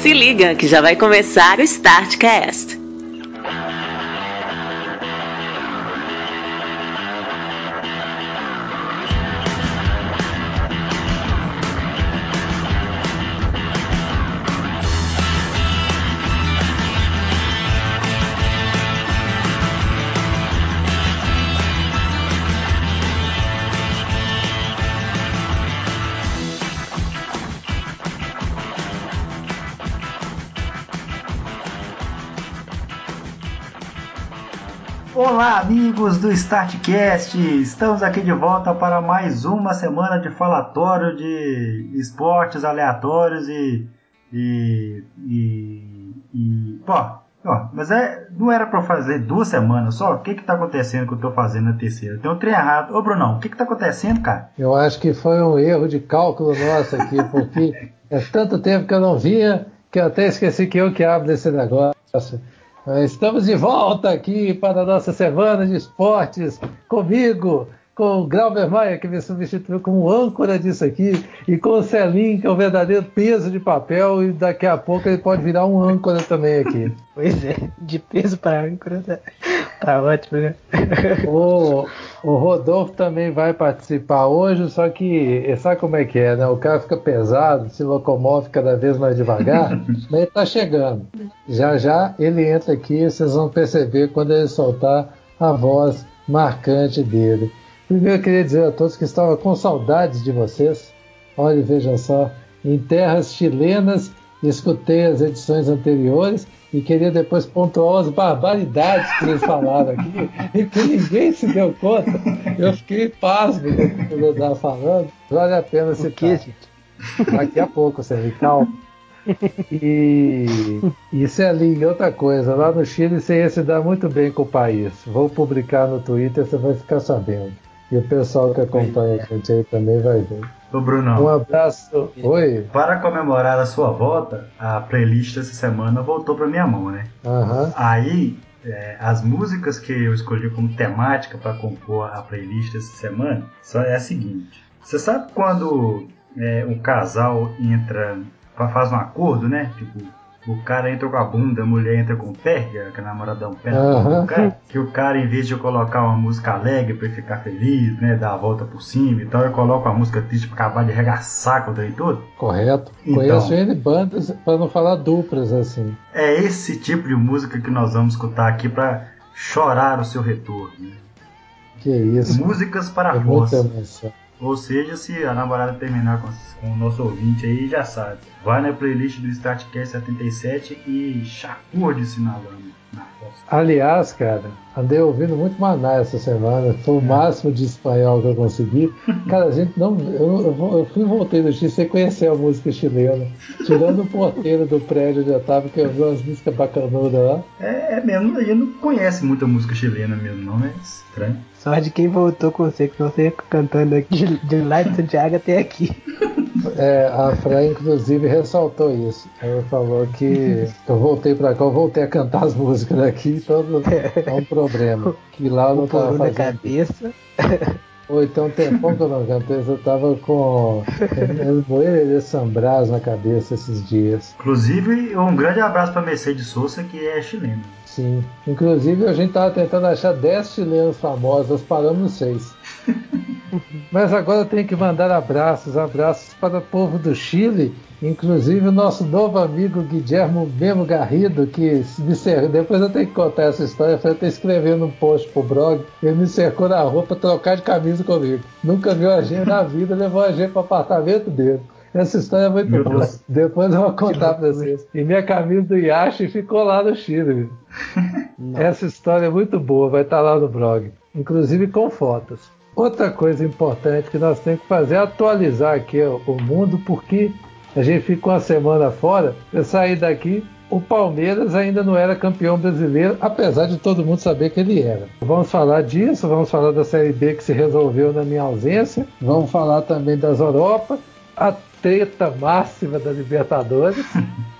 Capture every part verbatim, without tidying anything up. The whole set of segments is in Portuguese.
Se liga que já vai começar o StartCast. Olá, amigos do StartCast! Estamos aqui de volta para mais uma semana de falatório de esportes aleatórios e... e... e... e ó, ó, mas é, não era para fazer duas semanas só? O que que tá acontecendo que eu tô fazendo na terceira? Tem um trem errado. Ô, Brunão, o que que tá acontecendo, cara? Eu acho que foi um erro de cálculo nosso aqui, porque é tanto tempo que eu não vinha que eu até esqueci que eu que abro esse negócio. Estamos de volta aqui para a nossa semana de esportes, comigo, com o Glauber Maia, que me substituiu como âncora disso aqui, e com o Celim, que é o verdadeiro peso de papel, e daqui a pouco ele pode virar um âncora também aqui. Pois é, de peso para âncora, tá, tá ótimo, né? O, o Rodolfo também vai participar hoje, só que sabe como é que é, né? O cara fica pesado, se locomove cada vez mais devagar, mas ele tá chegando. Já já ele entra aqui e vocês vão perceber quando ele soltar a voz marcante dele. Primeiro eu queria dizer a todos que estavam com saudades de vocês. Olha, vejam só, em terras chilenas, escutei as edições anteriores e queria depois pontuar as barbaridades que eles falaram aqui e que ninguém se deu conta. Eu fiquei pasmo do que eu estava falando. Vale a pena citar. O que, gente? Daqui a pouco, você calma. E isso é ali, outra coisa, lá no Chile você ia se dar muito bem com o país. Vou publicar no Twitter, você vai ficar sabendo. E o pessoal que acompanha a gente aí também vai ver. Ô, Brunão. Um abraço. Oi. Para comemorar a sua volta, a playlist essa semana voltou para minha mão, né? Uhum. Aí, é, as músicas que eu escolhi como temática para compor a playlist essa semana só é a seguinte. Você sabe quando é, um casal entra, faz um acordo, né? Tipo, o cara entra com a bunda, a mulher entra com o pé, que a namorada dá um pé na bunda do cara, que o cara, em vez de colocar uma música alegre pra ele ficar feliz, né, dar a volta por cima e tal, ele coloca uma música triste pra acabar de arregaçar com o trem todo. Correto. Então, conheço ele bandas, pra não falar duplas assim. É esse tipo de música que nós vamos escutar aqui pra chorar o seu retorno. Né? Que isso. Músicas para a é roça. Ou seja, se a namorada terminar com, com o nosso ouvinte aí, já sabe. Vai na playlist do StartCast setenta e sete e chacurde-se na lama, na fossa. Aliás, cara, andei ouvindo muito Maná essa semana. Foi o máximo de espanhol que eu consegui. Cara, a gente não... Eu, eu, eu fui e voltei do Chile sem conhecer a música chilena. Tirando o porteiro do prédio onde eu tava, que eu vi umas músicas bacanudas lá. É, é mesmo, a gente não conhece muita música chilena mesmo, não, né? Estranho. Só de quem voltou com você, que você cantando aqui de lá de Santiago até aqui. É, a Fran, inclusive, ressaltou isso. Ela falou que eu voltei pra cá, eu voltei a cantar as músicas daqui, então é um problema. Que lá eu não tava fazendo. Na cabeça. Ou então, tempão que eu não cantei, eu tava com Moeira de Sambras na cabeça esses dias. Inclusive, um grande abraço pra Mercedes Sosa, que é chilena. Sim. Inclusive, a gente tava tentando achar dez chilenos famosos, nós paramos nos seis. Mas agora eu tenho que mandar abraços, abraços para o povo do Chile, inclusive o nosso novo amigo Guillermo Memo Garrido, que me cercou, depois eu tenho que contar essa história, foi até escrevendo um post pro blog, ele me cercou na rua para trocar de camisa comigo. Nunca viu a gente na vida, levou a gente para o apartamento dele. Essa história é muito Meu boa. Deus. Depois eu vou contar para vocês. E minha camisa do Yashi ficou lá no Chile. Essa história é muito boa, vai estar lá no blog. Inclusive com fotos. Outra coisa importante que nós temos que fazer é atualizar aqui ó, o mundo, porque a gente ficou uma semana fora. Eu saí daqui, o Palmeiras ainda não era campeão brasileiro, apesar de todo mundo saber que ele era. Vamos falar disso, vamos falar da Série B que se resolveu na minha ausência, vamos falar também das Europa, a treta máxima da Libertadores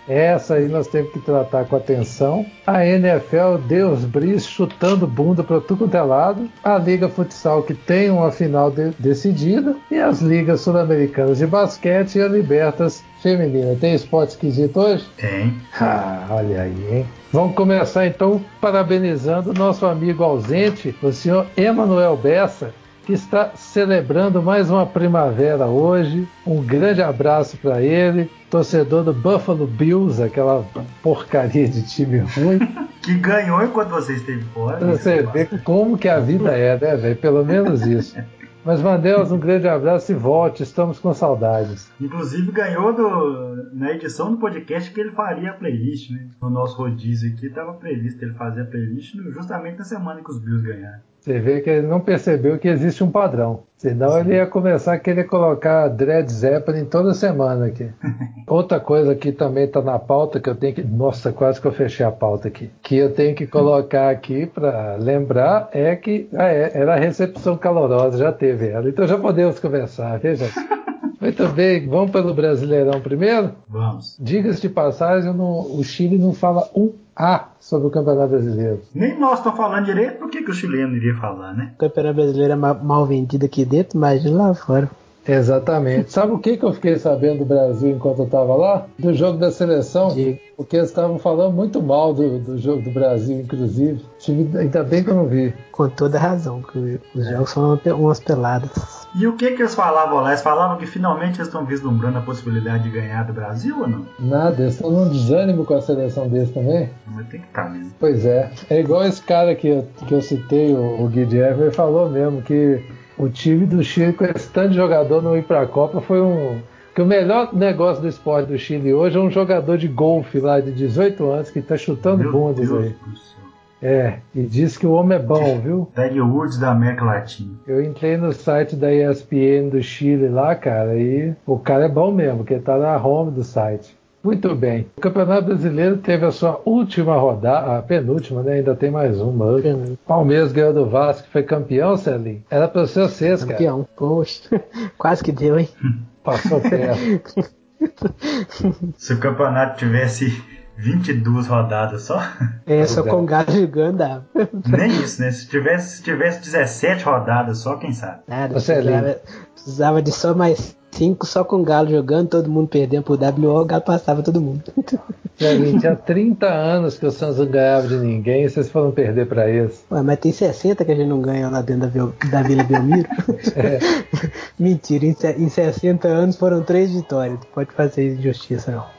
Essa aí nós temos que tratar com atenção. A N F L deu os bris chutando bunda para tudo quanto é lado. A Liga Futsal que tem uma final de- decidida. E as ligas sul-americanas de basquete e a Libertas feminina. Tem esporte esquisito hoje? Tem. Ah, olha aí, hein? Vamos começar então parabenizando o nosso amigo ausente, o senhor Emanuel Bessa, que está celebrando mais uma primavera hoje. Um grande abraço para ele, torcedor do Buffalo Bills, aquela porcaria de time ruim. Que ganhou enquanto você esteve fora. Você vê como que a vida é, né, velho? Pelo menos isso. Mas, Mandelas, um grande abraço e volte, estamos com saudades. Inclusive ganhou do, na edição do podcast que ele faria a playlist, né? No nosso rodízio aqui estava previsto ele fazer a playlist justamente na semana que os Bills ganharam. Você vê que ele não percebeu que existe um padrão. Senão Sim. ele ia começar a querer colocar Dread Zeppelin toda semana aqui. Outra coisa que também está na pauta, que eu tenho que... Nossa, quase que eu fechei a pauta aqui. Que eu tenho que colocar aqui para lembrar é que ah, é, era a recepção calorosa, já teve ela. Então já podemos conversar, veja. Muito bem, vamos pelo Brasileirão primeiro? Vamos. Diga-se de passagem, não, o Chile não fala um A sobre o Campeonato Brasileiro. Nem nós estamos falando direito, por que, que o chileno iria falar, né? O Campeonato Brasileiro é mal, mal vendido aqui dentro, imagina lá fora. Exatamente. Sabe o que, que eu fiquei sabendo do Brasil enquanto eu estava lá? Do jogo da seleção. Diga. Porque eles estavam falando muito mal do, do jogo do Brasil, inclusive. Ainda bem que eu não vi. Com toda razão, que os jogos são umas peladas. E o que que eles falavam lá? Eles falavam que finalmente eles estão vislumbrando a possibilidade de ganhar do Brasil ou não? Nada, eles estão num desânimo com a seleção deles também. Mas tem que estar mesmo. Pois é. É igual esse cara que eu, que eu citei, o, o Guilherme, ele falou mesmo que o time do Chile, com esse tanto de jogador não ir para a Copa, foi um... Que o melhor negócio do esporte do Chile hoje é um jogador de golfe lá de dezoito anos que está chutando Meu bundas Deus aí. do céu. É, e diz que o homem é bom, viu? Tiger Woods da América Latina. Eu entrei no site da E S P N do Chile lá, cara, e o cara é bom mesmo, porque tá na home do site. Muito bem. O Campeonato Brasileiro teve a sua última rodada, a penúltima, né? Ainda tem mais uma. Palmeiras ganhou do Vasco, foi campeão, Celinho. Era pra ser vocês, cara. Campeão, poxa. Quase que deu, hein? Passou perto. Se o campeonato tivesse vinte e duas rodadas só? É, só com o Galo jogando dava. Nem isso, né? Se tivesse, se tivesse dezessete rodadas só, quem sabe? Nada, Você precisava, precisava de só mais cinco, só com o Galo jogando, todo mundo perdendo pro W O, o Galo passava todo mundo. Celinho, tinha trinta anos que o Santos não ganhava de ninguém e vocês foram perder pra eles. Ué, mas tem sessenta que a gente não ganha lá dentro da, Vil- da Vila Belmiro. É. Mentira, em, se- em sessenta anos foram três vitórias. Não pode fazer injustiça, não.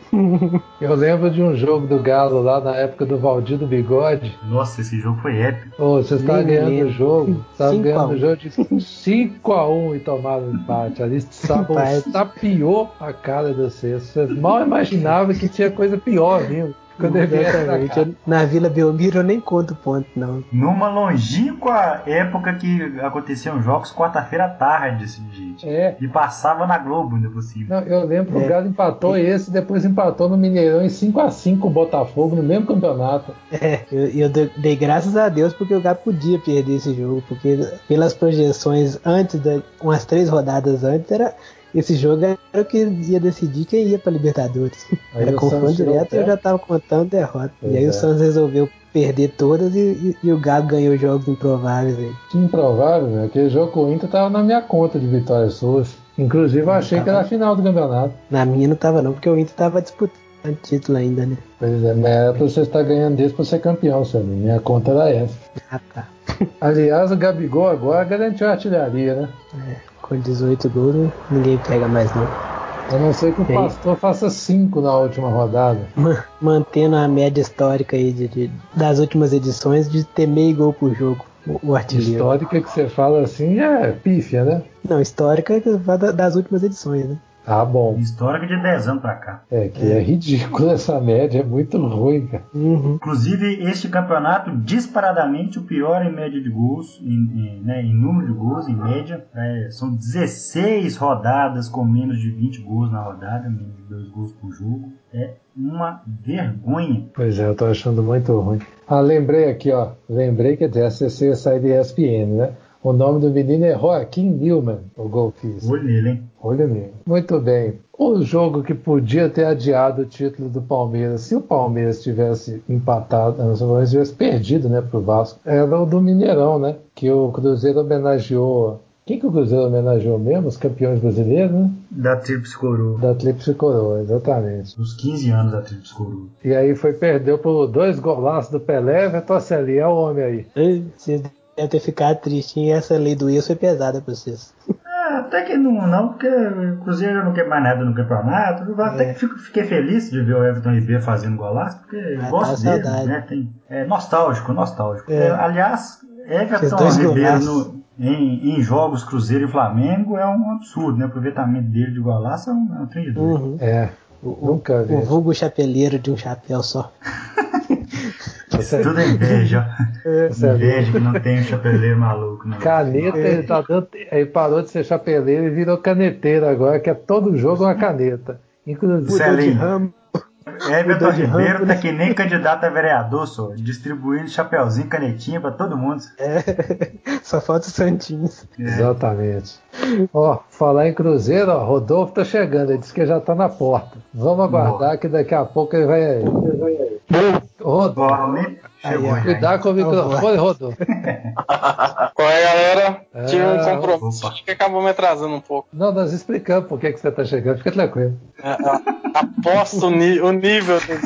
Eu lembro de um jogo do Galo lá na época do Valdir do Bigode. Nossa, esse jogo foi épico. Ô, você está Nem me ganhando o lembro. jogo, estava cinco a ganhando um. o jogo de cinco a um e tomaram um empate. Ali Sabo Empate. tapiou a cara de vocês. Vocês mal imaginavam que tinha coisa pior vindo. Quando ele vier pra Exatamente. cá. Eu- Na Vila Belmiro eu nem conto ponto, não. Numa longínqua época que aconteciam jogos quarta-feira à tarde, assim, gente. É. E passava na Globo, ainda por cima. Não, eu lembro que É. o Galo empatou esse, depois empatou no Mineirão em cinco a cinco com o Botafogo no mesmo campeonato. É, eu, eu dei dei graças a Deus porque o Galo podia perder esse jogo, porque pelas projeções antes, da, umas três rodadas antes, era, esse jogo era o que ia decidir quem ia pra Libertadores. Aí Era o confronto Santos tirou direto o e eu pé. já tava contando derrota. Pois e aí é. o Santos resolveu perder todas e, e- e o Galo ganhou jogos improváveis aí. Que improvável, velho. Aquele jogo com o Inter tava na minha conta de vitórias suas. Inclusive eu achei que era a final do campeonato. Na minha não tava não, porque o Inter tava disputando título ainda, né? Pois é, mas era pra você estar ganhando desse pra ser campeão, sabe? Minha conta era essa. Ah, tá. Aliás, o Gabigol agora garantiu a artilharia, né? É, com dezoito gols, né? Ninguém pega mais não. A não ser que o Sim. Pastor faça cinco na última rodada. Ma- Mantendo a média histórica aí de, de- das últimas edições de ter meio gol por jogo, o, o artilheiro. Histórica que você fala assim é pífia, né? Não, histórica é que vai da- das últimas edições, né? Tá bom. Histórica de dez anos pra cá. É que é ridículo essa média, é muito ruim, cara. Uhum. Inclusive, este campeonato, disparadamente o pior em média de gols, em, em, né, em número de gols, em média. É, são dezesseis rodadas com menos de vinte gols na rodada, menos de dois gols por jogo. É uma vergonha. Pois é, eu tô achando muito ruim. Ah, lembrei aqui, ó. Lembrei que a C C sai de E S P N, né? O nome do menino é Joaquim Newman, o golfista. Olho nele, hein? Olha mesmo. Muito bem. O jogo que podia ter adiado o título do Palmeiras, se o Palmeiras tivesse empatado, não, se o Palmeiras tivesse perdido, né, pro Vasco, era o do Mineirão, né? Que o Cruzeiro homenageou. Quem que o Cruzeiro homenageou mesmo? Os campeões brasileiros, né? Da Tríplice Coroa. Da Tríplice Coroa, exatamente. Os quinze anos da Tríplice Coroa. E aí foi, perdeu por dois golaços do Pelé, Vitor Celinho, é o homem aí. Vocês devem ter ficado tristinho e essa lei do ex foi pesada pra vocês. Ah, até que não, não, porque o Cruzeiro já não quer mais nada no campeonato. Eu até É. que fico, fiquei feliz de ver o Everton Ribeiro fazendo golaço, porque eu Ah, gosto tá dele, saudade. né? Tem, é nostálgico, nostálgico. É. É, aliás, Fez Everton dois Ribeiro golaços. no, em, em jogos Cruzeiro e Flamengo é um absurdo, né? O aproveitamento dele de golaço é um, é um trem de doido. Uhum. É, O, nunca vi. o vulgo chapeleiro de um chapéu só. Você- Tudo é inveja. você é Inveja que não tem um chapeleiro maluco. Não. Caneta, ele tá dando. Aí parou de ser chapeleiro e virou caneteiro agora, que é todo jogo uma caneta. Inclusive. Mudou de Celinho. ramo. Everton Mudou de Ribeiro ramo, tá né? que nem candidato a vereador, só, distribuindo chapeuzinho, canetinha pra todo mundo. É. Só falta o Santinhos. É. Exatamente. Ó, falar em Cruzeiro, ó, Rodolfo tá chegando, ele disse que já tá na porta. Vamos aguardar que daqui a pouco ele vai aí. Rodolfo, Ó, nem chegou Aí, ó. já. cuidado com o microfone, Rodolfo. Qual é, galera? É, Tive um compromisso opa. que acabou me atrasando um pouco. Não, nós explicamos por que, que você tá chegando, fica tranquilo. É, é, Aposto o, ni- o nível das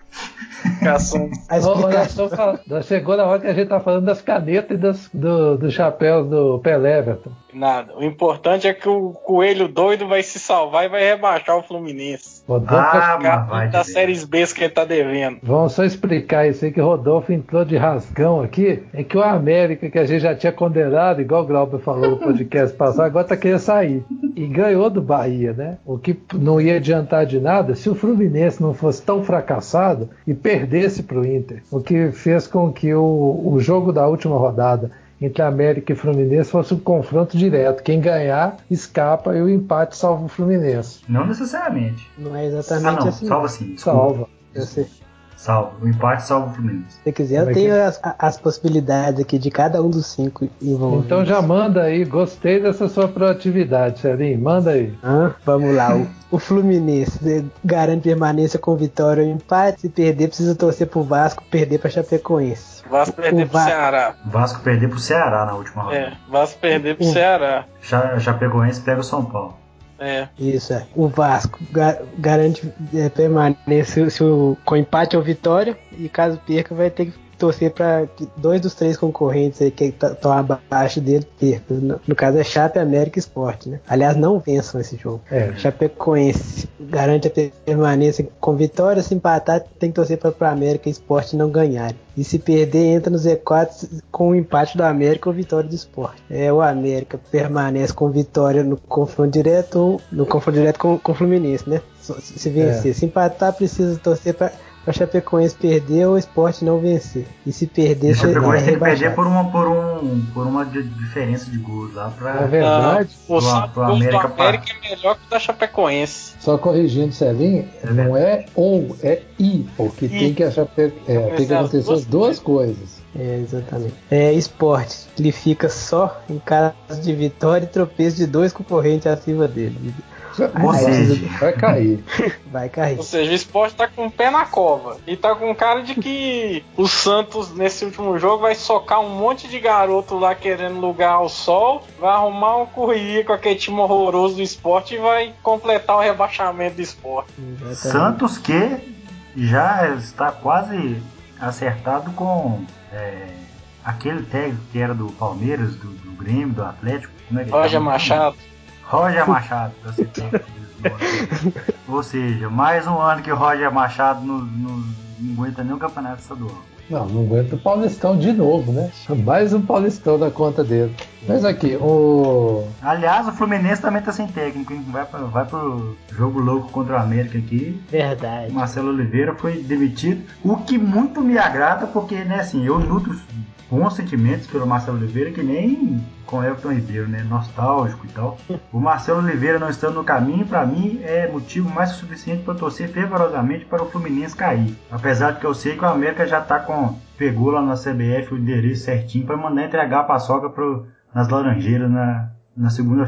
explicações. A Ó, ó, nós, explicação. estamos falando- nós chegou na hora que a gente tá falando das canetas e das, do, dos chapéus do Pelé, Everton. Nada. O importante é que o coelho doido vai se salvar e vai rebaixar o Fluminense. Rodolfo, Ah, mas Cara, vai das dizer. séries B que ele tá devendo. vamos só explicar isso aí que o Rodolfo entrou de rasgão aqui. É que o América, que a gente já tinha condenado, igual o Glauber falou no podcast passado, agora tá querendo sair. E ganhou do Bahia, né? O que não ia adiantar de nada se o Fluminense não fosse tão fracassado e perdesse pro Inter. O que fez com que o, o jogo da última rodada entre América e Fluminense fosse um confronto direto. Quem ganhar, escapa e o empate salva o Fluminense. Não necessariamente. Não é Ah, exatamente não, assim. salva sim. desculpa. Salva. Eu sei. Salva. O empate salva o Fluminense. Se quiser, Como é eu que tenho é? as, as possibilidades aqui de cada um dos cinco envolvidos. Então já manda aí. Gostei dessa sua proatividade, Celinho. Manda aí. Ah, vamos lá. O, o Fluminense eh, garante permanência com vitória ou empate. Se perder, precisa torcer pro Vasco, perder pra Chapecoense. Vasco perder O pro Va- Ceará. Vasco perder pro Ceará na última rodada. É, Vasco perder pro O- Ceará. Já Chapecoense pega o São Paulo. É. Isso, é. O Vasco ga- garante eh, permanência se o- com empate ou vitória. E caso perca, vai ter que torcer para dois dos três concorrentes aí que estão abaixo dele percam. No, no caso é Chape, América e Sport, né? Aliás, não vençam esse jogo. É. Chapecoense garante a permanência com vitória. Se empatar, tem que torcer para o América e Sport não ganharem. E se perder, entra no Z quatro com o empate do América ou vitória do Sport. É, o América permanece com vitória no confronto direto ou no confronto direto com com o Fluminense, né? Se, se vencer. É. Se empatar, precisa torcer para para Chapecoense perder ou o Sport não vencer. E se perder, E o você é Chapecoense tem que perder rebaixado. por uma, por um, por uma di- diferença de gols lá Na pra. verdade, Ah, o pro- saldo pro do América América é melhor que o da Chapecoense. só corrigindo, Celinho, não é ou, é i, porque I. tem que, achar, é, tem que as acontecer duas as duas coisas. É, exatamente. É, Sport, ele fica só em caso de vitória e tropeço de dois concorrentes acima dele. Ou Aí seja, precisa- Vai cair. vai cair. Ou seja, o Sport tá com o pé na cova. E tá com cara de que o Santos, nesse último jogo, vai socar um monte de garoto lá querendo lugar ao sol, vai arrumar um currículo com aquele time horroroso do Sport e vai completar o rebaixamento do Sport. Exatamente. Santos que já está quase acertado com é, aquele técnico que era do Palmeiras, do, do Grêmio, do Atlético. Como é que ele Roger chama? Machado. Roger Machado, pra ser técnico do Lisboa. Ou seja, mais um ano que o Roger Machado não, não, não aguenta nem o campeonato estadual. Não, não aguenta o Paulistão de novo, né? Mais um Paulistão na conta dele. Mas aqui, o. Aliás, o Fluminense também tá sem técnico, hein? Vai, pra, vai pro jogo louco contra o América aqui. Verdade. O Marcelo Oliveira foi demitido, o que muito me agrada, porque, né, assim, eu nutro bons sentimentos pelo Marcelo Oliveira, que nem com o Everton Ribeiro, né, nostálgico e tal. O Marcelo Oliveira não estando no caminho, pra mim, é motivo mais que suficiente para torcer fervorosamente para o Fluminense cair. Apesar de que eu sei que o América já tá com, pegou lá na C B F o endereço certinho para mandar entregar a paçoca pro, nas Laranjeiras na, na segunda-feira.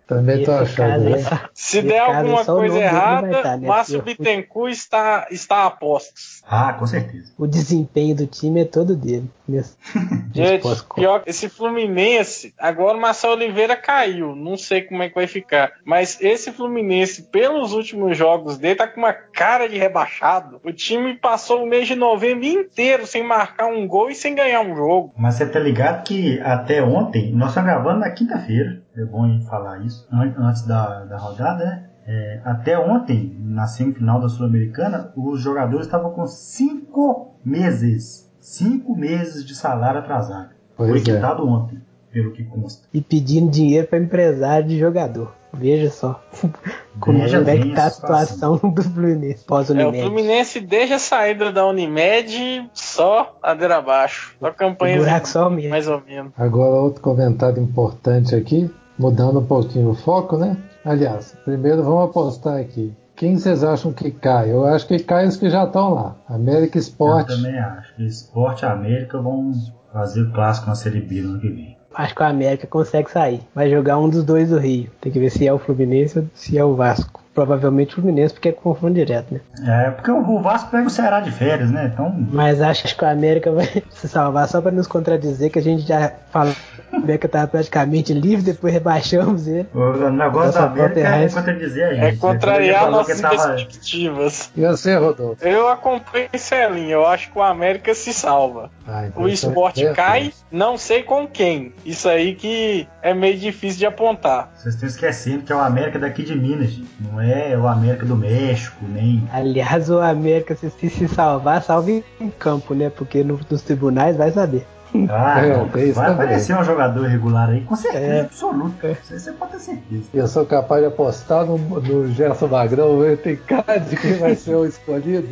Também tô achando, né? Se der alguma coisa errada, tá, né? Márcio Bittencourt está, está a postos. Ah, com certeza. O desempenho do time é todo dele. Gente, pior que esse Fluminense, agora o Marcelo Oliveira caiu, não sei como é que vai ficar, mas esse Fluminense, pelos últimos jogos dele, tá com uma cara de rebaixado. O time passou o mês de novembro inteiro sem marcar um gol e sem ganhar um jogo. Mas você tá ligado que até ontem, nós estamos gravando na quinta-feira, é bom falar isso, antes da, da rodada, né? É, até ontem, na semifinal da Sul-Americana, os jogadores estavam com cinco meses, cinco meses de salário atrasado. Pois Foi quitado é. ontem, pelo que consta. E pedindo dinheiro para empresário de jogador. Veja só como Veja é que tá a situação do Fluminense pós-Unimed. É, o Fluminense desde a saída da Unimed só ladeira abaixo. Só campanha mais ou menos. Agora outro comentário importante aqui, mudando um pouquinho o foco, né? Aliás, primeiro vamos apostar aqui. Quem vocês acham que cai? Eu acho que cai os que já estão lá. América Sport. Eu também acho. Sport e América vão fazer o clássico na Série B no ano que vem. Acho que o América consegue sair. Vai jogar um dos dois do Rio. Tem que ver se é o Fluminense ou se é o Vasco. Provavelmente o Fluminense, porque é confronto direto, né? É, porque o Vasco pega o Ceará de férias, né? Então... Mas acho que o América vai se salvar só para nos contradizer, que a gente já falou que o América estava praticamente livre, depois rebaixamos ele. O negócio da América é contradizer a gente. É contrariar nossas perspectivas. E você, Rodolfo? Eu acompanho essa linha. Eu acho que o América se salva. Ah, então o Sport é cai, não sei com quem. Isso aí que é meio difícil de apontar. Vocês estão esquecendo que é o América daqui de Minas, gente. Não é o América do México, nem... Aliás, o América, se se salvar, salve em campo, né? Porque no, nos tribunais vai saber. Ah, é, não, vai também. Aparecer um jogador regular aí, com certeza, é. absoluta. É. Você pode ter certeza. Eu sou capaz de apostar no, no Gerson Magrão, ele tem cara de quem vai ser o escolhido.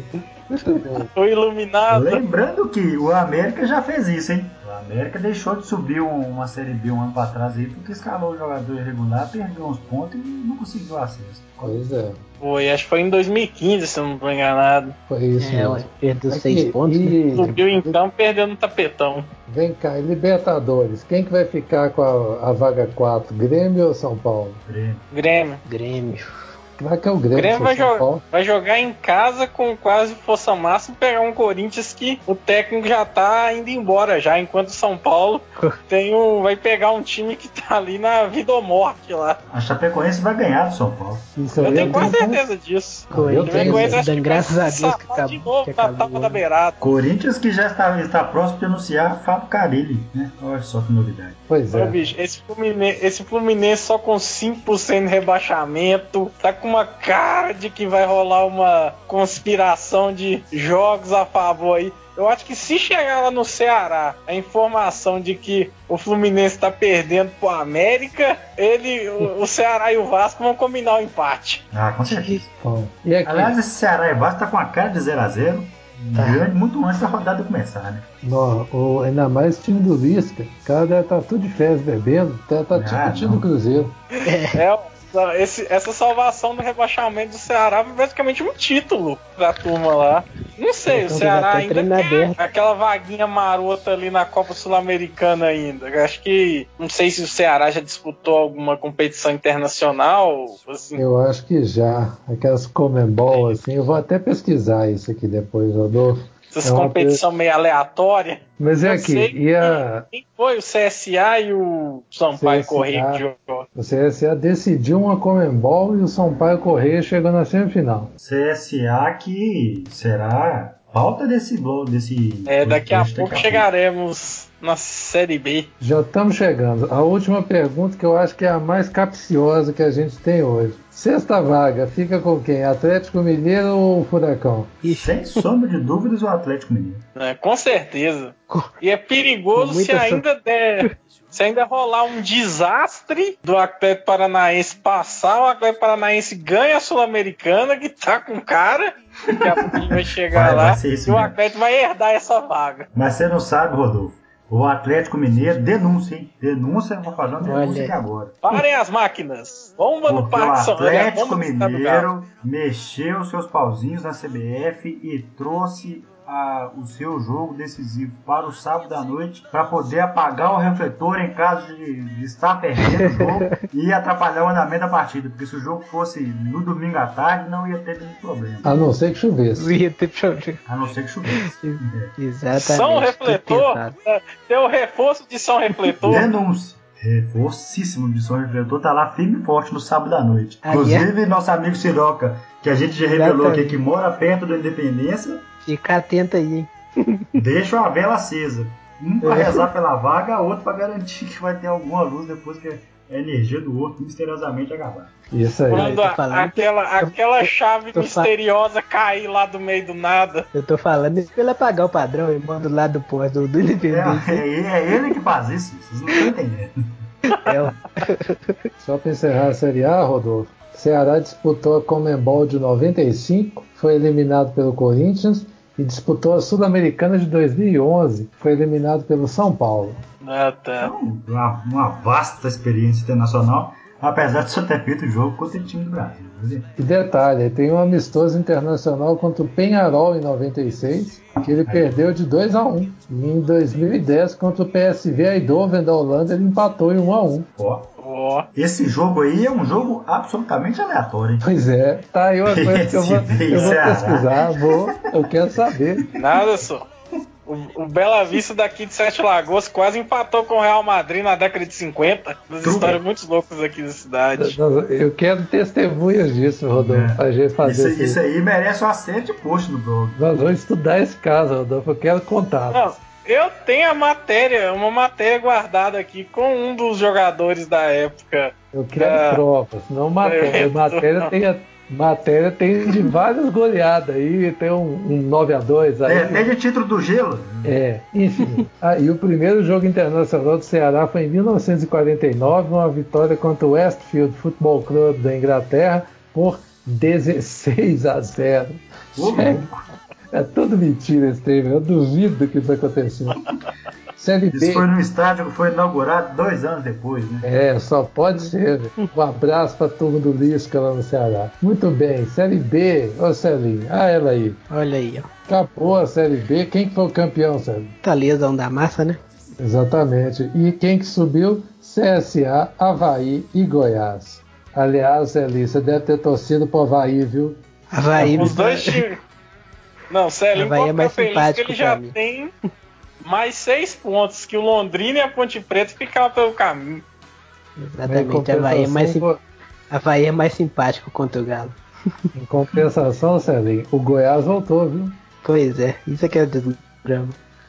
O iluminado. Lembrando que o América já fez isso, hein? O América deixou de subir uma Série B um ano pra trás aí, porque escalou o jogador irregular, perdeu uns pontos e não conseguiu acesso. Pois é. Foi, acho que foi em dois mil e quinze, se eu não estou enganado. Foi isso, é, mesmo. Perdeu seis pontos. E... Subiu então, perdeu no tapetão. Vem cá, Libertadores, quem que vai ficar com a, a vaga quatro? Grêmio ou São Paulo? Grêmio. Grêmio. Grêmio. Vai que é o Grêmio, Grêmio vai, São jo- Paulo. vai jogar em casa com quase força máxima e pegar um Corinthians que o técnico já tá indo embora já, enquanto o São Paulo tem um, vai pegar um time que tá ali na vida ou morte lá. A Chapecoense vai ganhar do São Paulo. Isso eu, eu tenho quase certeza disso. Corinthians, graças a Deus que acabou. De novo que na acabou, tapa da beirada. Corinthians que já está, está próximo de anunciar Fábio Carille, né? Olha só que novidade. Pois é. Ô, bicho, esse Fluminense, esse Fluminense só com cinco por cento de rebaixamento, tá com uma cara de que vai rolar uma conspiração de jogos a favor aí. Eu acho que se chegar lá no Ceará a informação de que o Fluminense tá perdendo pro América, ele, o, o Ceará e o Vasco vão combinar o empate. Ah, com certeza. Bom, e aqui? Aliás, esse Ceará e Vasco tá com a cara de zero a zero. Tá. Muito antes da rodada começar, né? Não, o, ainda mais o time do Lisca. O cara deve estar tá tudo de férias bebendo. Deve estar tá tipo o time do Cruzeiro. É, esse, essa salvação do rebaixamento do Ceará foi basicamente um título da turma lá. Não sei, então, o Ceará ainda tem aquela vaguinha marota ali na Copa Sul-Americana ainda. Acho que, não sei se o Ceará já disputou alguma competição internacional. Assim. Eu acho que já. Aquelas Comembol, assim. Eu vou até pesquisar isso aqui depois, Rodolfo. Essas é competição pe... meio aleatória. Mas é aqui, e a... quem foi o C S A e o Sampaio Corrêa que jogou? O C S A decidiu uma Comembol e o Sampaio Corrêa chegou na semifinal. C S A que será pauta desse bloco, desse... É, daqui a pouco chegaremos na Série B. Já estamos chegando. A última pergunta, que eu acho que é a mais capciosa que a gente tem hoje. Sexta vaga, fica com quem? Atlético Mineiro ou Furacão? E sem sombra de dúvidas, o Atlético Mineiro. É, com certeza. E é perigoso se ainda der, se ainda rolar um desastre do Atlético Paranaense passar, o Atlético Paranaense ganha a Sul-Americana, que tá com cara, que a pouco vai chegar vai, lá, vai e o Atlético vai herdar essa vaga. Mas você não sabe, Rodolfo. O Atlético Mineiro, denúncia, hein? Denúncia, eu vou fazer uma denúncia aqui agora. Parem as máquinas. Bomba no Parque São Paulo. O Atlético Mineiro mexeu seus pauzinhos na C B F e trouxe a, a, o seu jogo decisivo para o sábado à noite para poder apagar o refletor em caso de, de estar perdendo o jogo e atrapalhar o andamento da partida, porque se o jogo fosse no domingo à tarde não ia ter nenhum problema. A não ser que chovesse. Não ia ter problema. A não ser que chovesse. É. Exatamente. São Refletor? Tem o reforço de São Refletor? Denúncia. Reforçíssimo de São Refletor, tá lá firme e forte no sábado à noite. Inclusive, nosso amigo Siroca, que a gente já revelou aqui que mora perto da Independência. Fica atento aí, hein? Deixa uma vela acesa. Um pra rezar pela vaga, outro pra garantir que vai ter alguma luz depois que a energia do outro misteriosamente acabar. Isso aí. Quando a, aquela, aquela chave tô misteriosa fal... cair lá do meio do nada. Eu tô falando isso pra ele apagar o padrão e manda lá do posto do, do Independência. É, é, é ele que faz isso, vocês não estão entendendo. É. Só pra encerrar a Série A, Rodolfo, Ceará disputou a Conmebol de noventa e cinco, foi eliminado pelo Corinthians, e disputou a Sul-Americana de dois mil e onze, foi eliminado pelo São Paulo. Ah, tá. Então, uma, uma vasta experiência internacional, apesar de só ter feito o jogo contra o time do Brasil. E detalhe, tem um amistoso internacional contra o Peñarol em noventa e seis, que ele Aí. perdeu de dois a um. E em dois mil e dez, contra o P S V Eindhoven da Holanda, ele empatou em um a um. Ó. Oh. Esse jogo aí é um jogo absolutamente aleatório. Pois é, tá aí uma coisa que eu vou, eu vou pesquisar, vou, eu quero saber. Nada só. O, o Bela Vista daqui de Sete Lagoas quase empatou com o Real Madrid na década de cinquenta. Das histórias muito loucas aqui da cidade. Eu quero testemunhas disso, Rodolfo, é. pra gente fazer isso, isso aí merece um acerto de post no blog. Nós vamos estudar esse caso, Rodolfo, eu quero contar. Não, eu tenho a matéria, uma matéria guardada aqui com um dos jogadores da época. Eu quero da... provas, não matéria. Matéria tem, a... matéria tem de várias goleadas aí, tem um, um nove a dois aí. É, tem de título do gelo. É, enfim. Ah, e o primeiro jogo internacional do Ceará foi em mil novecentos e quarenta e nove, uma vitória contra o Westfield Football Club da Inglaterra por dezesseis a zero. Oh, é tudo mentira esse tempo, eu duvido que isso aconteceu. Série B. Isso foi num estádio que foi inaugurado dois anos depois, né? É, só pode ser. Um abraço pra turma do Lisca lá no Ceará. Muito bem, Série B. Ô, Celinho, ah, ela aí. Olha aí, ó. Acabou a Série B. Quem que foi o campeão, Celinho? Talesão da massa, né? Exatamente. E quem que subiu? C S A, Avaí e Goiás. Aliás, Celinho, você deve ter torcido pro Avaí, viu? Avaí. Os dois times. Não, Celinho pode é mais ficar feliz que ele já mim. tem mais seis pontos, que o Londrina e a Ponte Preta ficavam pelo caminho. Exatamente, a Avaí é, mais sim... Avaí é mais simpático contra o Galo. Em compensação, Celinho, o Goiás voltou, viu? Pois é, isso aqui é do drama.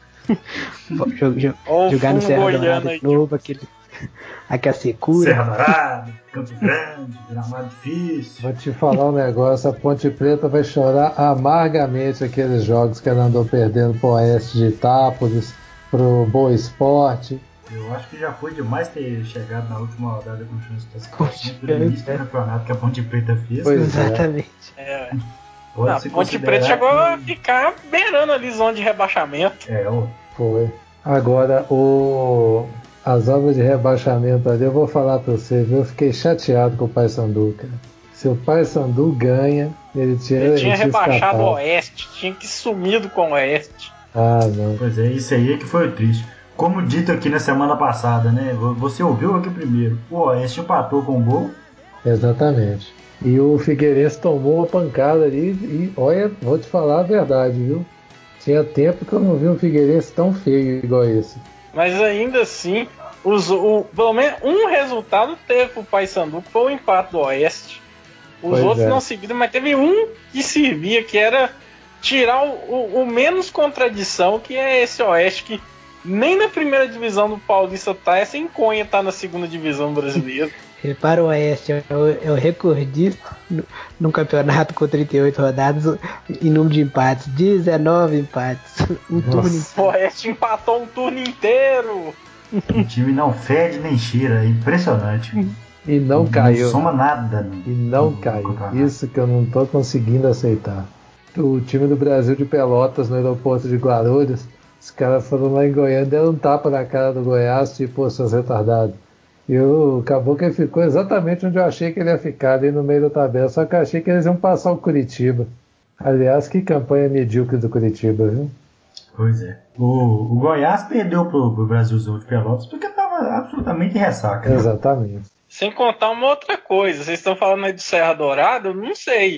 Jogar no Serra Dourada de novo, aquele... aquela secura. Serra Dourada, Campo Grande, gramado difícil. Vou te falar um negócio, a Ponte Preta vai chorar amargamente aqueles jogos que ela andou perdendo pro Oeste de Itápolis, pro Boa Esporte. Eu acho que já foi demais ter chegado na última rodada com chance de classificação pelo início do campeonato que a Ponte Preta fez. Pois exatamente. É. Não, a Ponte Preta chegou que... a ficar beirando ali zona de rebaixamento. É, ó. Foi. Agora, o... as obras de rebaixamento ali, eu vou falar pra você, viu? Eu fiquei chateado com o Paysandu, cara. Se o Paysandu ganha, ele tinha Ele tinha ele tinha rebaixado escapado. o Oeste, tinha que sumido com o Oeste. Ah, não. Pois é, isso aí é que foi triste. Como dito aqui na semana passada, né? Você ouviu aqui primeiro. O Oeste empatou com o gol. Exatamente. E o Figueirense tomou uma pancada ali e, olha, vou te falar a verdade, viu? Tinha tempo que eu não vi um Figueirense tão feio igual esse. Mas ainda assim, os, o, pelo menos um resultado teve pro Paysandu, que foi o empate do Oeste. Os Pois outros é. não seguiram, mas teve um que servia, que era tirar o, o, o menos contradição, que é esse Oeste, que nem na primeira divisão do Paulista tá, é sem conha tá na segunda divisão brasileira. Repara, o Oeste é o, é o recordista no, no campeonato com trinta e oito rodadas em número de empates. dezenove empates. Um Nossa. turno O inteiro. Oeste empatou um turno inteiro. O time não fede nem cheira. É impressionante. E não caiu. Não soma nada. Não. E não no caiu. campeonato. Isso que eu não tô conseguindo aceitar. O time do Brasil de Pelotas no aeroporto de Guarulhos, os caras foram lá em Goiânia, deram um tapa na cara do Goiás, tipo, "Pô, seus retardados." E o acabou que ele ficou exatamente onde eu achei que ele ia ficar, ali no meio da tabela. Só que eu achei que eles iam passar o Curitiba. Aliás, que campanha medíocre do Curitiba, viu? Pois é. O, o Goiás perdeu pro, pro Brasilzão de Pelotas porque tava absolutamente em ressaca. Né? Exatamente. Sem contar uma outra coisa. Vocês estão falando aí do Serra Dourada, eu não sei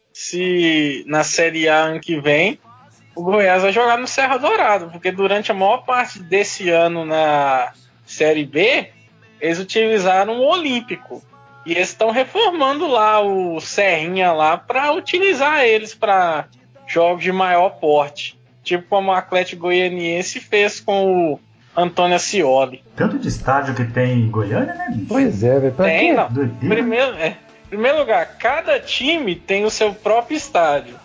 se na Série A ano que vem o Goiás vai jogar no Serra Dourada, porque durante a maior parte desse ano na Série B, eles utilizaram o Olímpico. E eles estão reformando lá o Serrinha lá para utilizar eles para jogos de maior porte. Tipo como o Atlético Goianiense fez com o Antônio Ascioli. Tanto de estádio que tem em Goiânia, né, bicho? Pois é, velho. Tem, quê? não. Primeiro, é, em primeiro lugar, cada time tem o seu próprio estádio.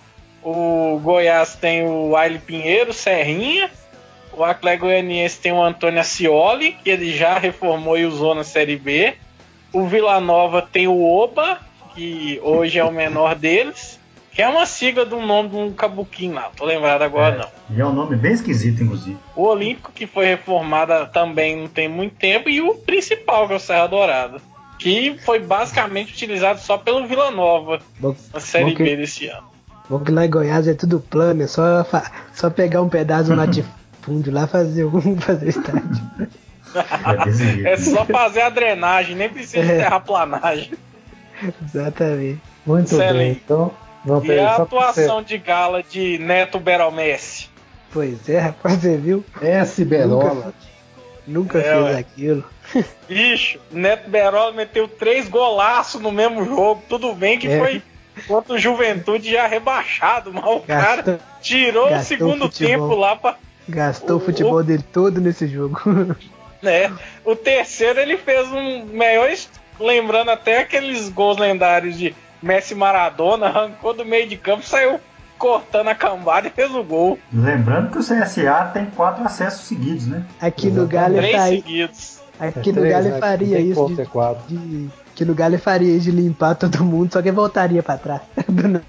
O Goiás tem o Aile Pinheiro, Serrinha. O Atlético Goianiense tem o Antônio Ascioli, que ele já reformou e usou na Série B. O Vila Nova tem o Oba, que hoje é o menor deles, que é uma sigla do nome de um cabuquinho lá, não tô lembrado agora é, não. E é um nome bem esquisito, inclusive. O Olímpico, que foi reformada também não tem muito tempo, e o principal, que é o Serra Dourada, que foi basicamente utilizado só pelo Vila Nova Bom, na Série bom que, B desse ano. Bom que lá em Goiás é tudo plano, é só, só pegar um pedaço do latifúndio lá e fazer um fazer estádio. É, é só fazer a drenagem, nem precisa de terraplanagem. Exatamente. Muito Excelente. bem, então. Não, E a só atuação de gala de Neto Beromessi? Pois é, rapaz, você viu? S. Berola. Nunca, nunca É, fez ué. aquilo. Bicho, Neto Berola meteu três golaços no mesmo jogo. Tudo bem que É. foi contra o Juventude já rebaixado, mas o Gastou- cara tirou o segundo futebol. tempo lá pra. Gastou o, O- futebol o- dele todo nesse jogo. Né? O terceiro ele fez um melhor. est- Lembrando até aqueles gols lendários de Messi e Maradona, arrancou do meio de campo, saiu cortando a cambada e fez o gol. Lembrando que o C S A tem quatro acessos seguidos, né? Aqui no Exatamente. Galo ele Três tá aí. seguidos. Aqui É no três, Galo né? ele faria Tem isso como de, ter quatro. de- que no Galo ele faria isso de limpar todo mundo, só que ele voltaria pra trás. Do nada.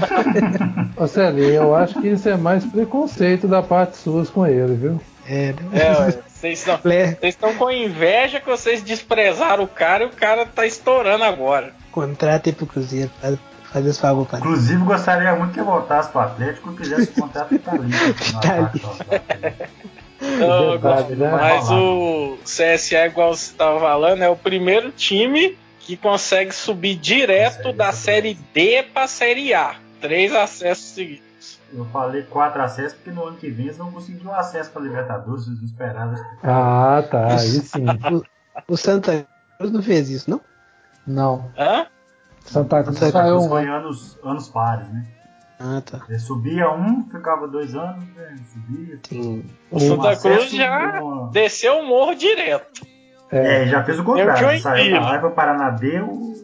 Ô Celinho, eu acho que isso é mais preconceito da parte sua com ele, viu? É, É, ué, vocês estão Lé, vocês estão com inveja que vocês desprezaram o cara e o cara tá estourando agora. contrata aí pro Cruzeiro, faz, faz esse favor pra nós. Inclusive, gostaria muito que ele voltasse pro Atlético e fizesse o contrato vitalício. no ataque do Atlético. Não, verdade, né? mas o C S A, igual você estava falando, é o primeiro time que consegue subir direto Consegue, da consegue. Série D para a Série A. Três acessos seguidos. Eu falei quatro acessos porque no ano que vem eles vão conseguir um acesso para Libertadores, eles não esperavam. Ah, tá. Aí sim. O Santa Cruz não fez isso, não? Não. Hã? Santa Cruz Santa saiu Cruz um foi em anos, anos pares, né? Ah, tá. Ele subia um, ficava dois anos, né? Subia. Sim. O Santa acesso, Cruz já uma- desceu o morro direto. É, já fez o Eu contrário. Joinville. Saiu da raiva para na D o...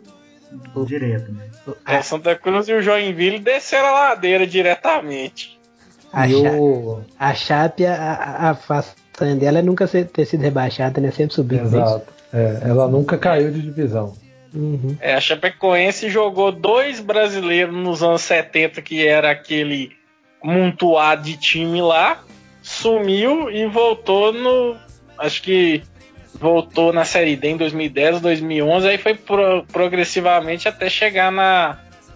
o direto, né? É, o Santa Cruz e o Joinville desceram a ladeira diretamente. A, E Cha- o... a Chape, a, a, a façanha dela é nunca ser, ter sido rebaixada, né? Sempre subindo. Exato. É, ela nunca caiu de divisão. Uhum. É, a Chapecoense jogou dois brasileiros nos anos setenta, que era aquele montuado de time lá, sumiu e voltou no... Acho que voltou na Série D em dois mil e dez, dois mil e onze, aí foi pro, progressivamente até chegar na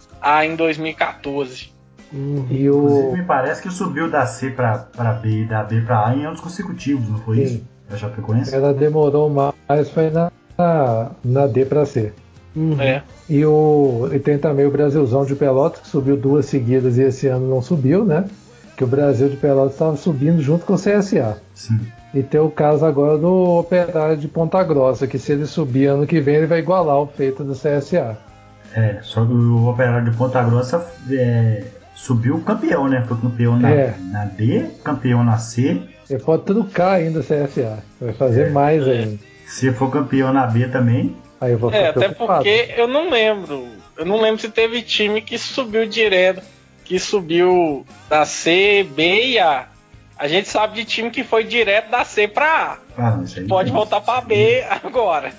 A em dois mil e quatorze. Uhum. E Inclusive, o... me parece que subiu da C para B e da B para A em anos consecutivos, não foi Sim. isso? Da Chapecoense? Ela demorou mais, foi na, na, na D pra C. Uhum. É. E, o, e tem também o Brasilzão de Pelotas, que subiu duas seguidas e esse ano não subiu, né? Que o Brasil de Pelotas estava subindo junto com o C S A. Sim. E tem o caso agora do Operário de Ponta Grossa, que se ele subir ano que vem, ele vai igualar o feito do C S A. É, só que o Operário de Ponta Grossa é, subiu campeão, né? Foi campeão na, É. na D, campeão na C. Ele pode trucar ainda o C S A, vai fazer É. mais ainda. Se for campeão na B também, Aí eu vou ficar É, até preocupado. porque eu não lembro. Eu não lembro se teve time que subiu direto, que subiu da C, B e A. A gente sabe de time que foi direto da C pra A. ah, não, isso aí Pode tem. voltar pra B agora.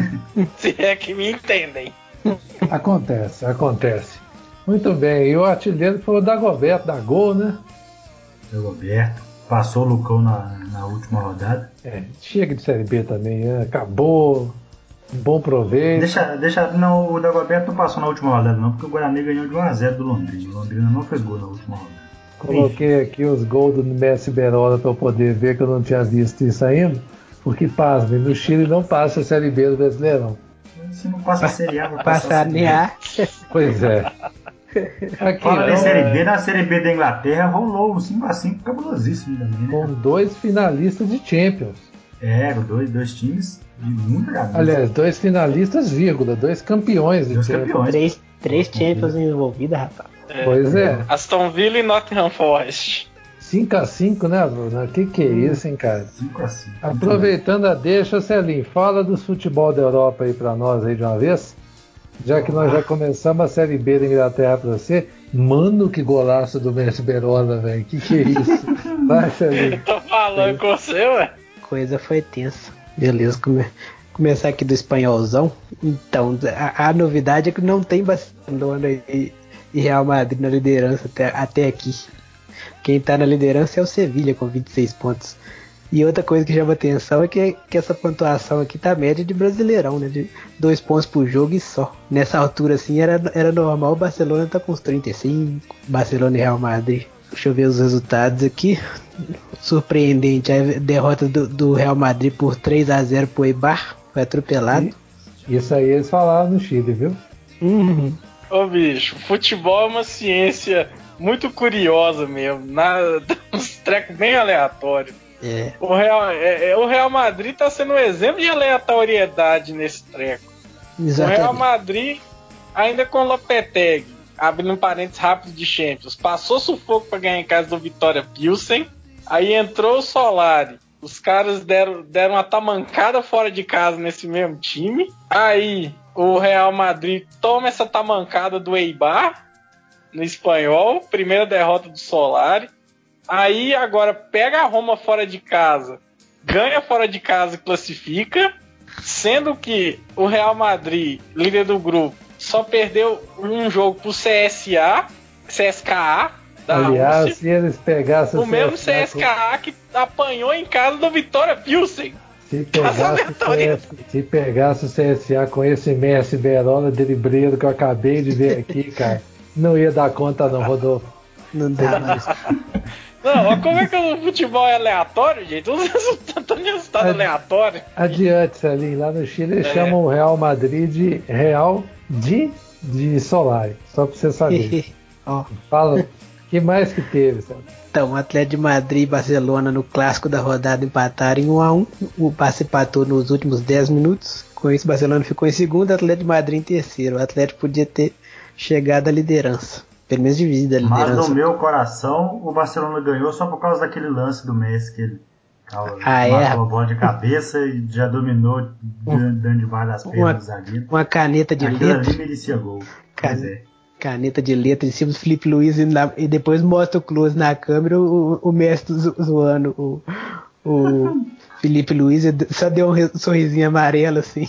Se é que me entendem. Acontece, acontece. Muito bem, e o artilheiro foi o Dagoberto, da Gol, né? O Roberto passou o Lucão na, na última rodada. É, chega de Série B também, né? Acabou. Bom proveito. Deixa, deixa, não, o Dagoberto não passou na última rodada não, porque o Guarani ganhou de um a zero do Londrina. O Londrina não fez gol na última rodada. Coloquei aqui os gols do Messi Berola para eu poder ver, que eu não tinha visto isso ainda. Porque, pasme, no Chile não passa a Série B do Brasileirão. Se não passa a Série A, vai passar passar a Série A. Pois é. Aqui, Fala em ó, Série B, na Série B da Inglaterra rolou um cinco a cinco cabulosíssimo também, né? com dois finalistas de Champions. É, dois, dois times de muita camisa. Aliás, dois finalistas, vírgula, dois campeões de Dois Champions. campeões. Três, três Champions envolvidas, rapaz. É, Pois é. Aston Villa e Nottingham Forest. cinco a cinco, né, Bruno? Que que é isso, hein, cara? cinco a cinco. Aproveitando a deixa, Celinho, fala do futebol da Europa aí pra nós aí de uma vez. Já que nós já começamos a Série B da Inglaterra pra você. Mano, que golaço do Messi Berola, velho. Que que é isso? Vai, Celinho. Tô falando com você, ué. Coisa foi tensa. Beleza, come... começar aqui do espanholzão. Então, a, a novidade é que não tem Barcelona e, e Real Madrid na liderança até, até aqui. Quem tá na liderança é o Sevilha com vinte e seis pontos. E outra coisa que chama atenção é que, que essa pontuação aqui tá média de Brasileirão, né? De dois pontos por jogo e só. Nessa altura assim era, era normal o Barcelona tá com uns trinta e cinco, Barcelona e Real Madrid. Deixa eu ver os resultados aqui. Surpreendente a derrota do, do Real Madrid por três a zero pro Eibar. Foi atropelado. E isso aí eles falaram no Chile, viu? Uhum. Ô bicho, futebol é uma ciência muito curiosa mesmo. Na, uns trecos bem aleatórios. É. O Real, é, é, o Real Madrid tá sendo um exemplo de aleatoriedade nesse treco. Exatamente. O Real Madrid, ainda com o Lopetegui, abrindo um parênteses rápido de Champions, passou sufoco pra ganhar em casa do Vitória Pilsen. Aí entrou o Solari. Os caras deram, deram uma tamancada fora de casa nesse mesmo time. Aí o Real Madrid toma essa tamancada do Eibar no espanhol. Primeira derrota do Solari. Aí agora pega a Roma fora de casa, ganha fora de casa e classifica, sendo que o Real Madrid, líder do grupo, só perdeu um jogo pro C S A, C S K A da Aliás, Rússia, se eles pegassem o mesmo C S K A que apanhou em casa do Vitória Pilsen. Se pegasse, o C S, se pegasse o C S A com esse Messi Berola dribleiro que eu acabei de ver aqui, cara, não ia dar conta não, Rodolfo. Não dá mais. Não, ó, como é que o futebol é aleatório, gente? Os resultados, resultado Ad- aleatório. Adiante, Celinho, lá no Chile eles É. chamam o Real Madrid de Real de, de Solari, só pra você saber. Ó, Fala, o que mais que teve, Celinho? então, o Atlético de Madrid e Barcelona no clássico da rodada empataram em um a um. O Barça empatou nos últimos dez minutos. Com isso, o Barcelona ficou em segundo, o Atlético de Madrid em terceiro. O Atlético podia ter chegado à liderança. Pelo menos dividido a Mas liderança. no meu coração, o Barcelona ganhou só por causa daquele lance do Messi, que ele calma, Ah, é? matou a bola de cabeça e já dominou dando dando debaixo das pernas Uma, do zagueiro. uma caneta de Aquilo letra. ali merecia gol. Cara, Pois é. Caneta de letra em cima do Felipe Luiz e, na- e depois mostra o close na câmera, o, o mestre zo- zoando o, o Felipe Luiz, e só deu um re- sorrisinho amarelo assim.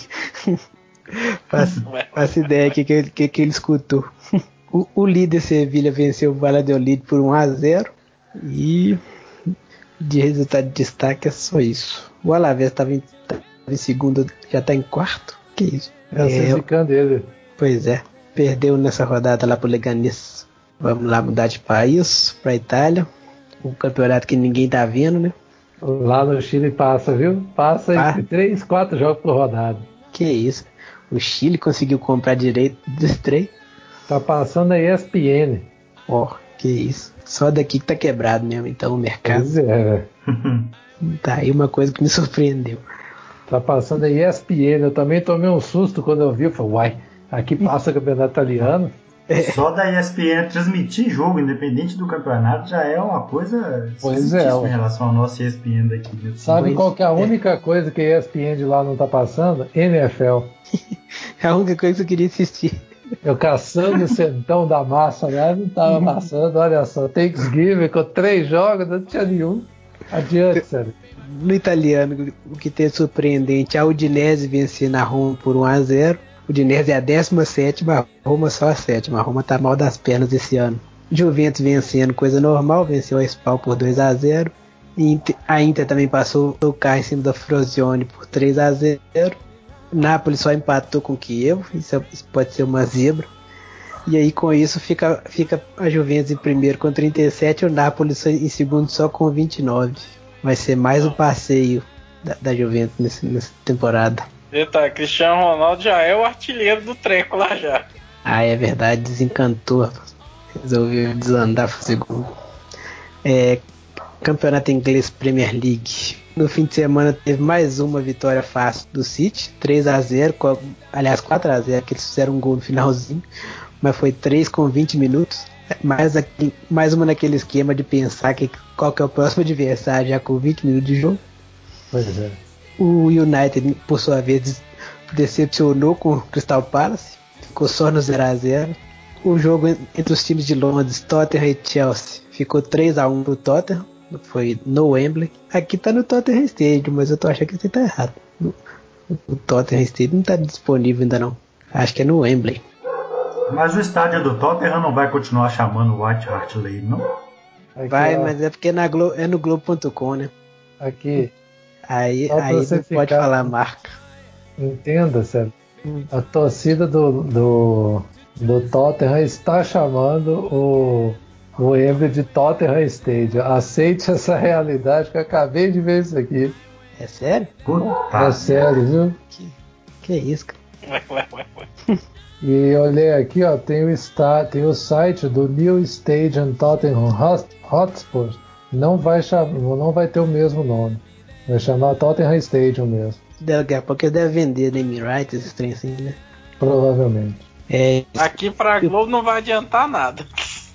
Faço, faço ideia que, que, que, que ele escutou. O, o líder Sevilha venceu o Valladolid por um a zero e de resultado de destaque é só isso. O Alavés estava em, tava em segundo, já está em quarto. Que isso? É o Cezicã dele. Pois é, perdeu nessa rodada lá pro Leganés. Vamos lá mudar de país, pra Itália. Um campeonato que ninguém tá vendo, né? Lá no Chile passa, viu? Passa Ah. entre três, quatro jogos por rodada. Que isso? O Chile conseguiu comprar direito dos três. Tá passando a E S P N. Ó, que isso. Só daqui que tá quebrado mesmo, então o mercado. Pois é, velho. Tá aí uma coisa que me surpreendeu. Tá passando a E S P N. Eu também tomei um susto quando eu vi. Eu falei, uai, aqui passa o campeonato italiano. Só da E S P N transmitir jogo, independente do campeonato, já é uma coisa Pois é, esquisitíssima ó. em relação ao nosso E S P N daqui. Né? Sabe Pois qual que é a é. única coisa que a E S P N de lá não tá passando? N F L. É a única coisa que eu queria assistir. Eu caçando o centão da massa lá, não tava passando. Olha só, Thanksgiving com três jogos, não tinha nenhum. Adiante, sério. No italiano, o que tem surpreendente, a Udinese vencendo a Roma por um a zero. O Udinese é a décima sétima, a Roma só a sétima. A Roma tá mal das pernas esse ano. Juventus vencendo, coisa normal, venceu a Spal por dois a zero. Inter- A Inter também passou o carro em cima da Frosinone por três a zero. o Napoli só empatou com o Kiev, isso, é, isso pode ser uma zebra. E aí com isso fica, fica a Juventus em primeiro com trinta e sete e o Napoli em segundo só com vinte e nove. Vai ser mais um passeio da, da Juventus nesse, nessa temporada. Eita, Cristiano Ronaldo já é o artilheiro do treco lá já. Ah, é verdade, desencantou. Resolveu desandar fazer gol. É, Campeonato Inglês Premier League. No fim de semana teve mais uma vitória fácil do City, três a zero, com, aliás quatro a zero, que eles fizeram um gol no finalzinho, mas foi três com vinte minutos. Mais, aqui, mais uma naquele esquema de pensar que qual que é o próximo adversário já com vinte minutos de jogo. Pois é. O United, por sua vez, decepcionou com o Crystal Palace, ficou só no zero a zero. O jogo entre os times de Londres, Tottenham e Chelsea, ficou três a um pro Tottenham, foi no Wembley. Aqui tá no Tottenham Stadium, mas eu tô achando que você tá errado. O Tottenham Stadium não tá disponível ainda não. Acho que é no Wembley. Mas o estádio do Tottenham não vai continuar chamando White Hart Lane, não? Aqui, vai, ó, mas é porque na Glo- é no Globo ponto com, né? Aqui, Aí, só pra aí você não pode ficar- falar marca. entenda, sério. Hum. A torcida do, do, do Tottenham está chamando o, o Wembley de Tottenham Stadium. Aceite essa realidade que eu acabei de ver isso aqui. É sério? Puta. É sério, viu? Que, que é isso, cara? Ué, ué, ué, ué. E olhei aqui, ó, tem o, está, tem o site do New Stadium Tottenham Hot- Hotspur. Não vai, chamar, não vai ter o mesmo nome. Vai chamar Tottenham Stadium mesmo, Daqui a pouco eles devem vender name rights, esses trem assim, né? provavelmente. É, Aqui pra Globo não vai adiantar nada.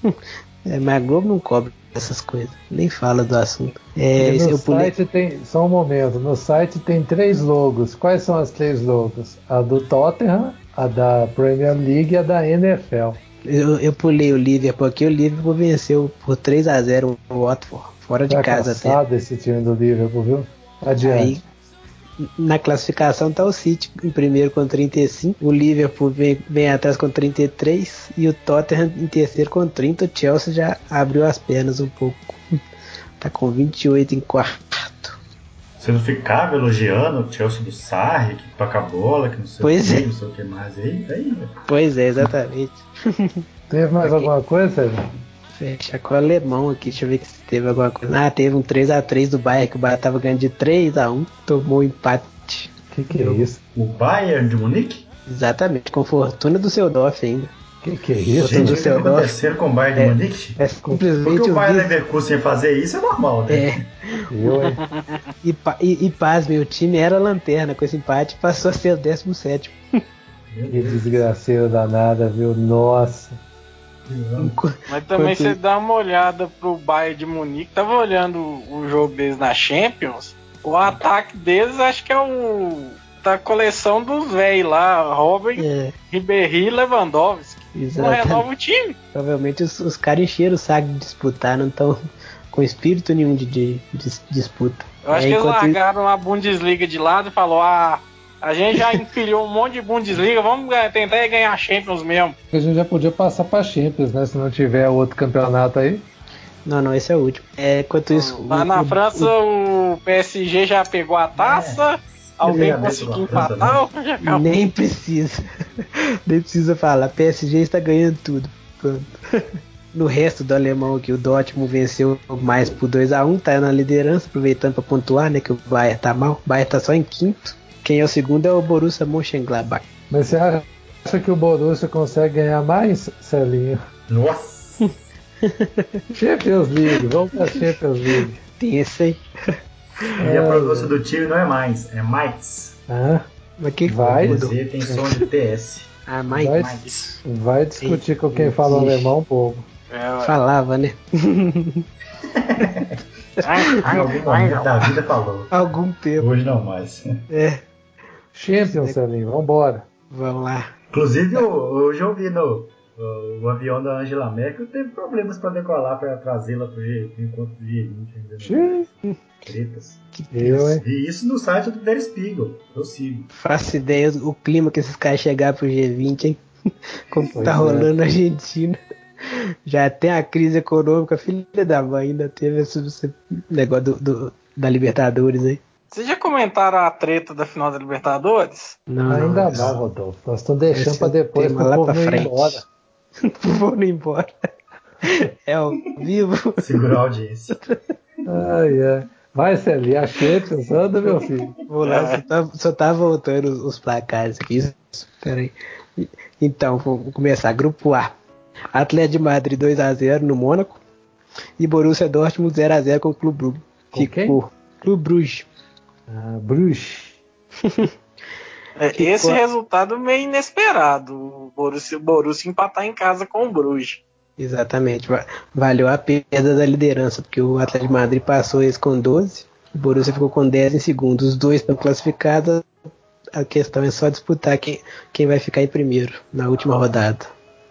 é, mas a Globo não cobre essas coisas, nem fala do assunto. É, E no eu pulei. site tem, só um momento, no site tem três logos. Quais são as três logos? A do Tottenham, a da Premier League e a da N F L. Eu, eu pulei o Liverpool aqui, o Liverpool venceu por três a zero o Watford, fora de casa até. Fracassado esse time do Liverpool, viu? Adiante. Aí, na classificação tá o City em primeiro com trinta e cinco, o Liverpool vem, vem atrás com trinta e três e o Tottenham em terceiro com trinta. O Chelsea já abriu as pernas um pouco, tá com vinte e oito em quarto. Você não ficava elogiando o Chelsea do Sarri, que toca a bola, que não sei Pois o que, é. não sei o que mais aí. aí Pois é, exatamente. Teve mais Aqui. alguma coisa, Sérgio? Fecha com o alemão aqui, deixa eu ver se teve alguma coisa. Ah, teve um três a três do Bayern, que o Bayern tava ganhando de três a um, tomou um empate. Que que é isso? o Bayern de Munique? Exatamente, com fortuna do Seudorf ainda. Que que é isso? Gente, Gente, o que Düsseldorf. está acontecendo com o Bayern É, de Munique? É Porque simplesmente o o Bayern vice. Leverkusen fazer isso é normal, né? É, Eu, hein? e, pa- e, e pasme, o time era lanterna, com esse empate passou a ser o décimo sétimo. Que desgraceiro danada, viu? Nossa. Mas também Enquanto- você dá uma olhada pro Bayern de Munique. Tava olhando o, o jogo deles na Champions. O ataque deles acho que é o da coleção dos velhos lá, Robin, É, Ribéry e Lewandowski. Não exatamente. renova o time. Provavelmente os, os caras encheram o saco de disputar, não estão com espírito nenhum de, de, de disputa. Eu acho É, que eles enquanto- largaram a Bundesliga de lado e falou: ah, a gente já empilhou um monte de Bundesliga, vamos ganhar- tentar ganhar a Champions mesmo. A gente já podia passar pra Champions, né? Se não tiver outro campeonato aí. Não, não, esse é o último. É, enquanto isso. Lá o- na o- França o P S G já pegou a taça, alguém já conseguiu mesmo a França, empatar, já o- acabou. nem precisa. Nem precisa falar. P S G está ganhando tudo. Pronto. No resto do alemão aqui, o Dortmund venceu mais por dois a um, tá na liderança, aproveitando para pontuar, né? Que o Bayern tá mal. O Bayern tá só em quinto. Quem é o segundo é o Borussia Mönchengladbach. Mas você acha que o Borussia consegue ganhar mais, Celinho? Nossa! Champions League, vamos pra Champions League. Tem esse aí. E a pronúncia do time não é mais, é mais. Ah, Mas que Vai. O mudou? Z tem som de T S. Ah, mais. vai, Mais. vai discutir com quem fala Ixi. alemão um pouco. É, ué. Falava, né? Em algum momento da vida falou. Algum tempo. Hoje não mais. É, Champions, Celinho, vambora. vamos lá. Inclusive, eu, hoje eu vi no o, o avião da Angela Merkel teve problemas para decolar para trazê-la para o encontro do G vinte. Ainda Xiii. não. Tretas. Que Eu, hein? Vi isso no site do Der Spiegel. Eu sigo. faço ideia o clima que esses caras chegar pro G vinte, hein? Como Pois tá é. rolando na Argentina. Já tem a crise econômica, filha da mãe, ainda teve esse, esse negócio do, do- da Libertadores aí. Vocês já comentaram a treta da final da Libertadores? Não, Ainda não, não, Rodolfo. Nós estamos deixando Esse pra depois tema pro lá povo pra não ir frente. embora. Vou não embora. É ao vivo. Segurar a audiência. Ai, ai. Vai, Celi, a Champions, anda, meu filho. Vou lá, só tá, só tá voltando os, os placares aqui. Peraí. Então, vou começar. Grupo A. Atlético de Madrid dois a zero no Mônaco. E Borussia Dortmund zero a zero com o Clube Brugge. Com quem? Ficou. Clube Brugge. Ah, Bruges. É, Que esse co- resultado meio inesperado. O Borussia, o Borussia empatar em casa com o Bruges. Exatamente. Va- Valeu a perda da liderança, porque o Atlético de Madrid passou esse com doze. O Borussia ficou com dez em segundo. Os dois estão classificados. A questão é só disputar quem, quem vai ficar em primeiro na última rodada.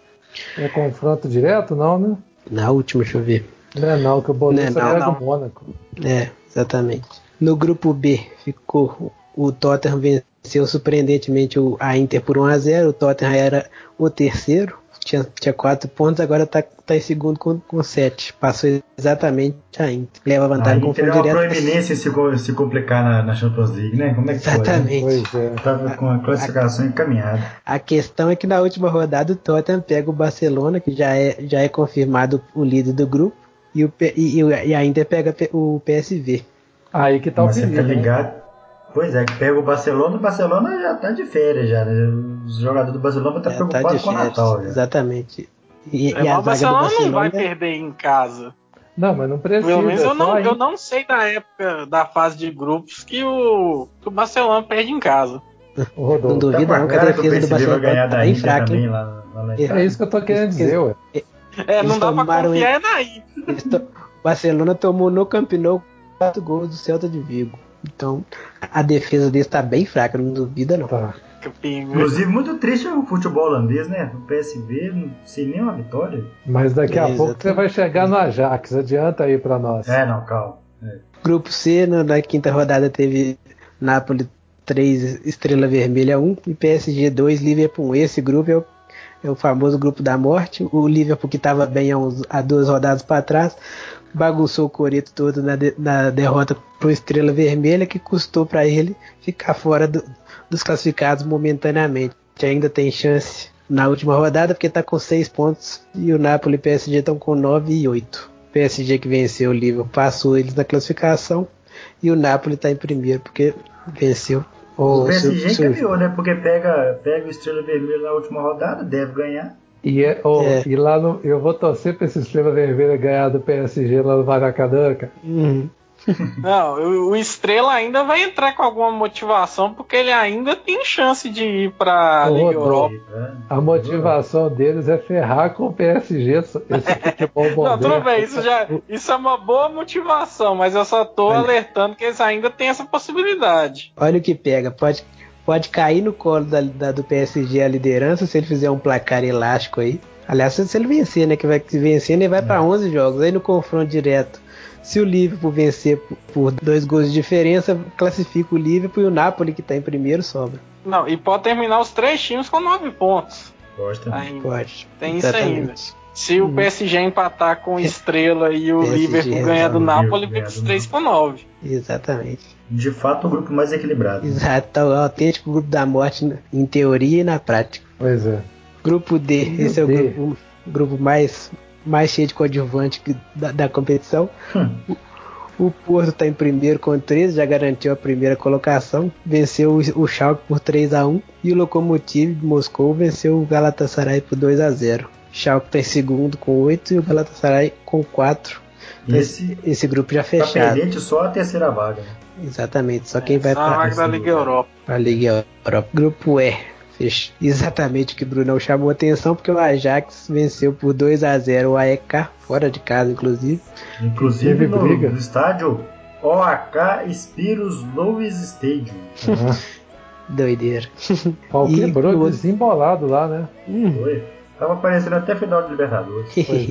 É confronto direto, não, né? Na última, deixa eu ver. Não é não, que o Borussia Não é não, pega não. o Mônaco. É, exatamente. No grupo B ficou o Tottenham venceu surpreendentemente o, a Inter por um a zero. O Tottenham era o terceiro, tinha, tinha quatro pontos, agora está tá em segundo com, com sete. Passou exatamente a Inter. Leva A vantagem com Inter é confronto uma direto. proeminência se, co- se complicar na, na Champions League, né? Como é que Exatamente. Pois é. foi? Né? Tava com a classificação encaminhada. A questão é que na última rodada o Tottenham pega o Barcelona, que já é, já é confirmado o líder do grupo, e, o, P- e, e e a Inter pega o P S V. Aí que tá o Mas você perigo, tá né? ligado? Pois é, que pega o Barcelona, o Barcelona já tá de férias já, né? Os jogadores do Barcelona estão Já tá de preocupados com o férias, Natal já. exatamente. E, É, e a mas o zaga do Barcelona não vai Barcelona perder em casa. Não, mas não precisa. Pelo menos é eu só não, a eu não sei da época da fase de grupos que o, que o Barcelona perde em casa. O Rodolfo. Não duvido Tá com não, a que a cara que o defesa do P S V vai Barcelona ganhar tá da bem Inter fraca, também hein? lá, lá na É. Itália. É isso que eu tô querendo dizer, ué. É, Eles não dá pra tomaram confiar é na Inter. Eles to- O Barcelona tomou no Camp Nou quatro gols do Celta de Vigo. Então, a defesa deles tá bem fraca, não duvida não. Tá. Inclusive, muito triste o futebol holandês, né? O P S V não- sem nenhuma vitória. Mas daqui a É, pouco você vai chegar no Ajax. Adianta aí pra nós. É, não, calma. É. Grupo C, na, na quinta rodada teve Napoli três, Estrela Vermelha um e P S G dois, Liverpool um. Esse grupo é o, é o famoso grupo da morte. O Liverpool, que estava bem há, uns, há duas rodadas para trás, bagunçou o coreto todo na, de, na derrota pro Estrela Vermelha, que custou para ele ficar fora do, dos classificados momentaneamente. Ainda tem chance na última rodada, porque está com seis pontos e o Napoli e o P S G estão com nove e oito. O P S G, que venceu o Liverpool, passou eles na classificação, e o Napoli está em primeiro porque venceu O o P S G seu- seu- encaminhou, né? Porque pega, pega o Estrela Vermelha na última rodada, deve ganhar. E, é- oh, É. e lá no, eu vou torcer pra esse Estrela Vermelha ganhar do P S G lá no Maracanã, cara. Uhum. Não, o, o Estrela ainda vai entrar com alguma motivação, porque ele ainda tem chance de ir pra Ô, Liga Rodolfo, Europa. A motivação deles é ferrar com o P S G. Esse futebol Não, moderno. tudo bem, isso, já, isso é uma boa motivação, mas eu só tô Olha. alertando que eles ainda têm essa possibilidade. Olha o que pega, pode, pode cair no colo da, da- do P S G a liderança se ele fizer um placar elástico aí. Aliás, se ele vencer, né? Que vai que vencendo, ele vai para onze jogos. Aí no confronto direto, se o Liverpool vencer por, por dois gols de diferença, classifica o Liverpool, e o Napoli, que tá em primeiro, sobra. Não, e pode terminar os três times com nove pontos. Gosta. Ainda. Pode. Tem isso ainda. Exatamente. Se o Hum. P S G empatar com o Estrela e o P S G Liverpool ganhar do resolve, Napoli, ganha fica os do três com nove. Exatamente. De fato, o grupo mais equilibrado. Exato. Tá o autêntico grupo da morte na- em teoria e na prática. Pois é. Grupo D, Grupo esse é o D. grupo, grupo mais, mais cheio de coadjuvante que- da, da competição. Hum. O, o Porto está em primeiro com treze, já garantiu a primeira colocação. Venceu o, o Schalke por três a um. E o Lokomotiv de Moscou venceu o Galatasaray por dois a zero. Schalke está em segundo com oito e o Galatasaray com quatro. E esse Esse grupo já tá fechado. pendente só a terceira vaga. Né? Exatamente, só quem vai Só a para vaga da Liga Europa. a Liga Europa. Grupo E. Fecha. Exatamente o que o Brunão chamou a atenção, porque o Ajax venceu por dois a zero o A E K, fora de casa, inclusive. Inclusive Teve no, briga. no estádio O A K Spiros Louis Stadium. Ah, Doideira. pau E quebrou no- desembolado lá, né? Hum. Foi. Tava aparecendo até final de Libertadores. Pois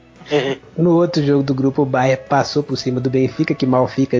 é. No outro jogo do grupo, o Bayern passou por cima do Benfica, que mal fica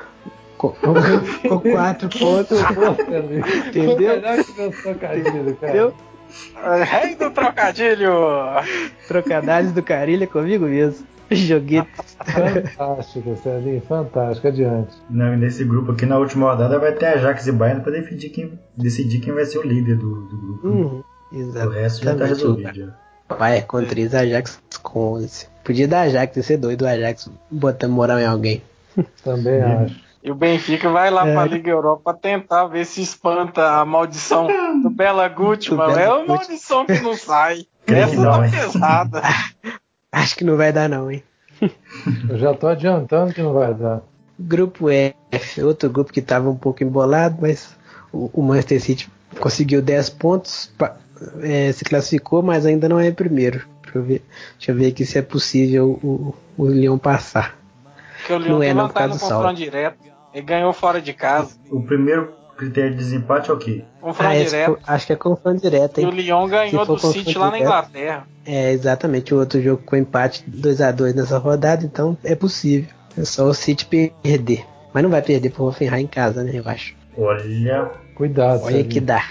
com, com quatro pontos. Muito bom, Felipe. Entendeu? Foi melhor que meu trocadilho, cara. Entendeu? Rei do trocadilho! Trocadilhos do Carilha comigo mesmo. Joguei. Fantástico, Celinho, fantástico. Adiante. Não, nesse grupo aqui, na última rodada, vai ter Ajax e Bayern pra decidir quem, decidir quem vai ser o líder do, do grupo. Uhum, o resto já tá resolvido. Já. Bayern com três, Ajax com onze. Podia dar Ajax e ser doido, o Ajax botando moral em alguém. Também Sim. acho. E o Benfica vai lá É. pra Liga Europa pra tentar ver se espanta a maldição do Bela Guti, Do mano. Bela É uma Guti. maldição que não sai. Creio Essa que não, tá hein? pesada. Acho que não vai dar não, hein. Eu já tô adiantando que não vai dar. Grupo F, outro grupo que tava um pouco embolado, mas o, o Manchester City conseguiu dez pontos, pa- é, se classificou, mas ainda não é primeiro. Deixa eu ver, deixa eu ver aqui se é possível o, o Lyon passar. Porque o Lyon Não é tem não, por vantagem causa no do confronto direto. Ele ganhou fora de casa. O primeiro critério de desempate é o quê? Confronto Ah, é, direto. se for- acho que é confronto direto, E o hein? Lyon ganhou Se for do City confronto lá na direto. Inglaterra. É, exatamente, o outro jogo com empate dois a dois nessa rodada, então é possível. É só o City perder. Mas não vai perder pro Hoffenheim em casa, né, eu acho. Olha, Cuidado, Olha Celinho. que dá.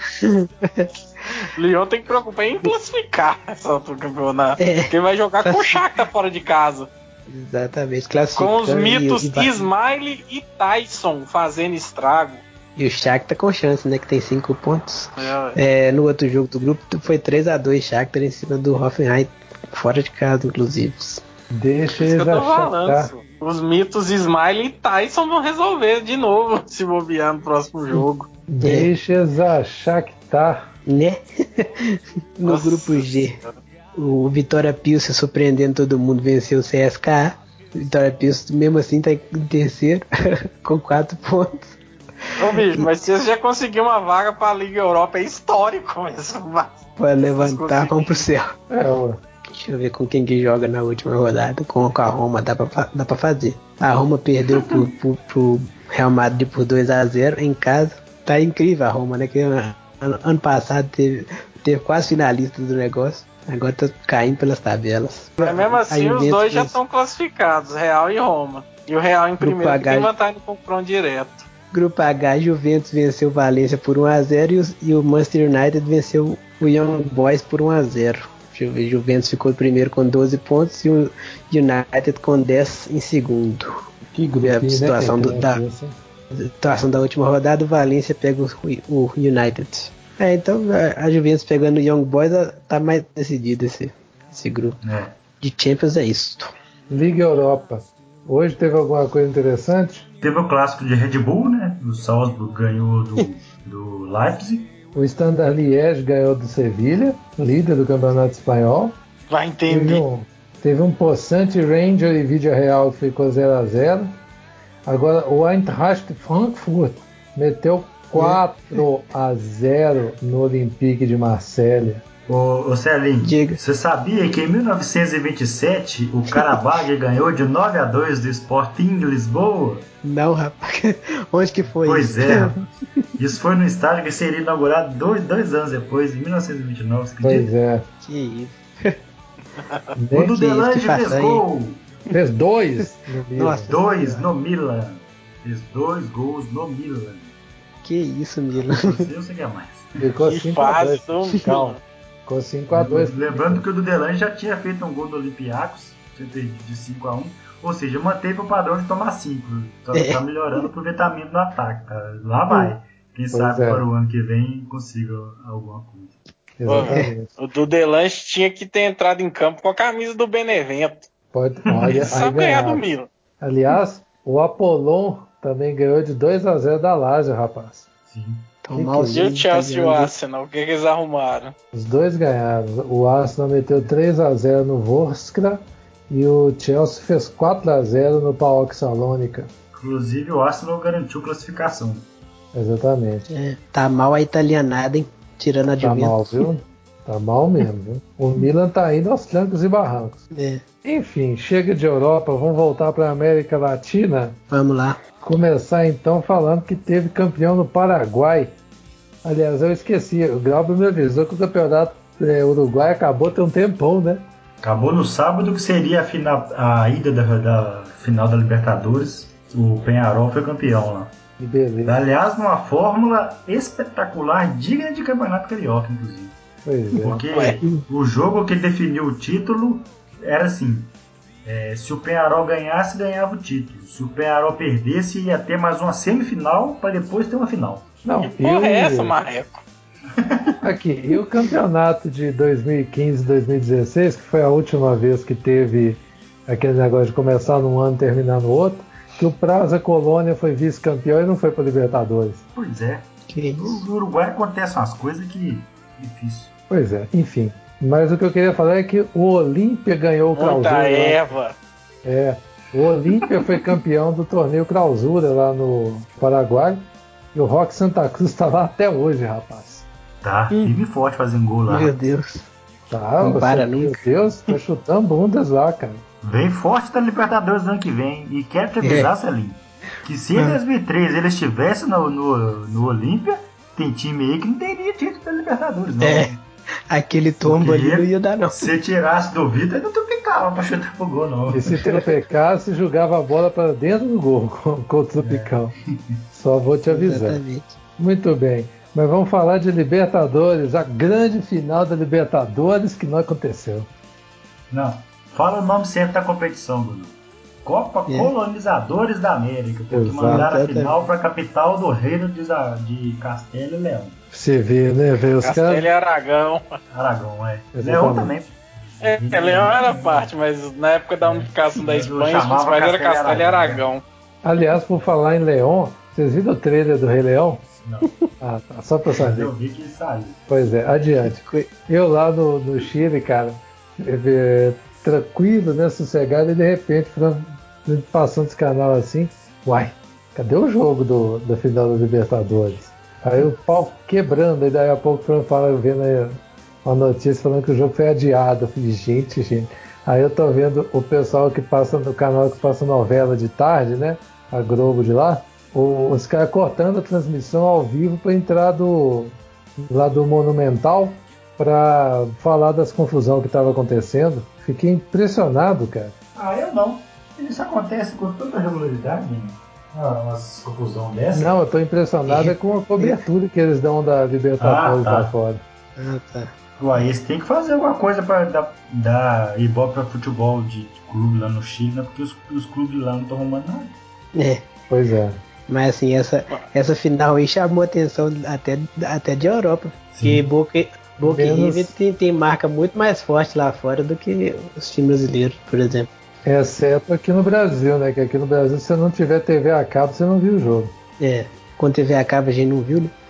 O Lyon tem que preocupar em classificar essa altura do campeonato. É. Porque vai jogar com o Shakhtar fora de casa. Exatamente, classificando. Com os mitos e, e, vai- Ismail e Tyson fazendo estrago. e o Shakhtar tá com chance, né, que tem cinco pontos. É, É, no outro jogo do grupo foi três a dois Shakhtar em cima do Hoffenheim, fora de casa, inclusive. Deixa isso que eles eu tô falando. achar. Só. Os mitos Ismail e Tyson vão resolver de novo se bobear no próximo jogo. Deixa eles achar que tá. Né? No Nossa grupo G, o Vitória Pilsen surpreendendo todo mundo, venceu o C S K A. Vitória Pilsen mesmo assim tá em terceiro com quatro pontos. Ô bicho, mas se você já conseguiu uma vaga pra Liga Europa, é histórico isso. Pode levantar, vamos pro céu. É, ué. Deixa eu ver com quem que joga na última rodada. Com a Roma dá pra, fa- dá pra fazer. A Roma perdeu pro, pro, pro Real Madrid por dois a zero em casa. Tá incrível a Roma, né? Que ano, ano passado teve, teve quase finalista do negócio. Agora tá caindo pelas tabelas. Mas mesmo assim, A os Juventus dois já fez- estão classificados, Real e Roma. E o Real em primeiro que H. tem vantagem no confronto direto. Grupo H, Juventus venceu o Valência por um a zero e o, e o Manchester United venceu o Young Boys por um a zero. Deixa eu ver, Juventus ficou em primeiro com doze pontos e o United com dez em segundo. Que grupinho, É a situação, né? do, da, Esse, hein? situação da última rodada, o Valência pega o, o United. É, então a, a Juventus pegando o Young Boys tá mais decidido esse, esse grupo. é. De Champions é isso. Liga Europa. Hoje teve alguma coisa interessante? Teve o clássico de Red Bull, né? O Salzburg ganhou do, do Leipzig. O Standard Liège ganhou do Sevilha, líder do campeonato espanhol. Vai Teve entender. um, teve um Poçante Ranger e Vídeo Real que ficou zero a zero. Agora o Eintracht Frankfurt meteu quatro a zero no Olympique de Marselha. Ô, ô Celinho, Diga. você sabia que em mil novecentos e vinte e sete o Karabag ganhou de nove a dois do Sporting Lisboa? Não, rapaz. Onde que foi Pois isso? é, rapaz. Isso foi no estádio que seria inaugurado dois, dois anos depois, em mil novecentos e vinte e nove, você Pois acredita? é. Que isso. O Nem do que isso, Delange que fez façanha, gol. fez dois no Milan. Nossa. Dois no Milan. Fez dois gols no Milan. Que isso, Milan. Você eu sei que é mais. Ficou Que cinco a dois. fase do Calma. Ficou cinco a dois. Lembrando que o do Delange já tinha feito um gol do Olympiacos, tinha perdido de cinco a um, ou seja, manteve o padrão de tomar cinco. Só É. tá melhorando o aproveitamento no ataque, tá? Lá vai. Quem Pois sabe é. para o ano que vem consiga alguma coisa. Exatamente. O do Delange tinha que ter entrado em campo com a camisa do Benevento. Pode, olha, aí Sabe ganhar do ganhar. Milan. Aliás, o Apollon também ganhou de dois a zero da Lazio, rapaz. Sim. Tão Que que E malzinho. o Chelsea e o italiano. Arsenal, o que, que eles arrumaram? Os dois ganharam. O Arsenal meteu três a zero no Vorskla e o Chelsea fez quatro a zero no PAOK Salônica. Inclusive o Arsenal garantiu classificação. Exatamente. É, tá mal a italianada, hein? Tirando a Tá mal, Juventus. viu? Tá mal mesmo, viu? O Milan tá indo aos trancos e barrancos. É, Enfim, chega de Europa, vamos voltar para a América Latina. vamos lá. Começar então falando que teve campeão no Paraguai. Aliás, eu esqueci, o Glauber me avisou que o campeonato é, uruguai acabou tem um tempão, né? Acabou no sábado, que seria a, final, a ida da, da final da Libertadores. O Peñarol foi campeão lá. Que beleza. Aliás, numa fórmula espetacular, digna de campeonato carioca, inclusive. Pois é. Porque o jogo que definiu o título era assim: é, se o Peñarol ganhasse, ganhava o título. Se o Peñarol perdesse, ia ter mais uma semifinal para depois ter uma final. Não, Que porra e é o- essa, Marreco? Aqui, e o campeonato de dois mil e quinze e dois mil e dezesseis, que foi a última vez que teve aquele negócio de começar num ano e terminar no outro, que o Praza Colônia foi vice-campeão e não foi para Libertadores. Pois é. Que isso? No Uruguai acontecem umas coisas que difícil. Pois é, enfim. Mas o que eu queria falar é que o Olímpia ganhou o Muita Clausura. lá. erva. É, o Olímpia foi campeão do torneio Clausura lá no Paraguai. E o Roque Santa Cruz está lá até hoje, rapaz. Tá, firme e forte fazendo gol lá. Meu Deus. Tá, Não você, para meu nunca. Deus, tá chutando bundas lá, cara. Vem forte da Libertadores no ano que vem. E quero te avisar, Celinho, que se em dois mil e treze ele estivesse no, no, no Olímpia, tem time aí que não teria título da Libertadores, não. É. Aquele tombo ali Porque não ia dar, não. Se tirasse do Vitor, ele não tropicava pra chutar pro gol, não. E se tropecasse, jogava a bola para dentro do gol com o Tropicão. Só vou te avisar. Exatamente. Muito bem. Mas vamos falar de Libertadores, a grande final da Libertadores que não aconteceu. Não, fala o nome certo da competição, Bruno. Copa É. Colonizadores da América, porque Exato. mandaram a Exatamente. final pra capital do reino de, Za- de Castelo e Leão. Você vê, né? Vê os Castelo e caras. Aragão. Aragão, é. Exatamente. Leão também. É, Leão era parte, mas na época da unificação da Eu Espanha, os chamava principais era Castelo e Castelo e Aragão, Aragão. Aliás, por falar em Leão, vocês viram o trailer do Rei Leão? Não, Ah, tá. Só pra mas saber. eu vi que saiu. Pois é, adiante. Eu lá no, no Chile, cara, é, é, tranquilo, né, sossegado, e de repente, passando esse canal assim, uai, cadê o jogo do, da final da Libertadores? Aí o pau quebrando, e daí a pouco o Fran fala, vendo aí uma notícia falando que o jogo foi adiado. Eu falei, gente, gente. Aí eu tô vendo o pessoal que passa no canal que passa novela de tarde, né? A Globo de lá, o- os caras cortando a transmissão ao vivo para entrar do lá do Monumental para falar das confusões que estava acontecendo. Fiquei impressionado, cara. Ah, eu não. Isso acontece com tanta regularidade, hein? Ah, umas confusão dessa. Não, eu tô impressionado é com a cobertura que eles dão da Libertadores Ah, tá. lá fora. Ah, tá. Uai, eles têm que fazer alguma coisa pra dar, dar ibope pra futebol de clube lá no Chile, né? Porque os, os clubes lá não estão arrumando nada. É. Pois é. Mas assim, essa, essa final aí chamou atenção até, até de Europa. Porque Boca, Boca Menos- e River tem, tem marca muito mais forte lá fora do que os times brasileiros, por exemplo. Exceto aqui no Brasil, né? Que aqui no Brasil, se você não tiver T V a cabo, você não viu o jogo. É. Quando T V acaba, a gente não viu, né?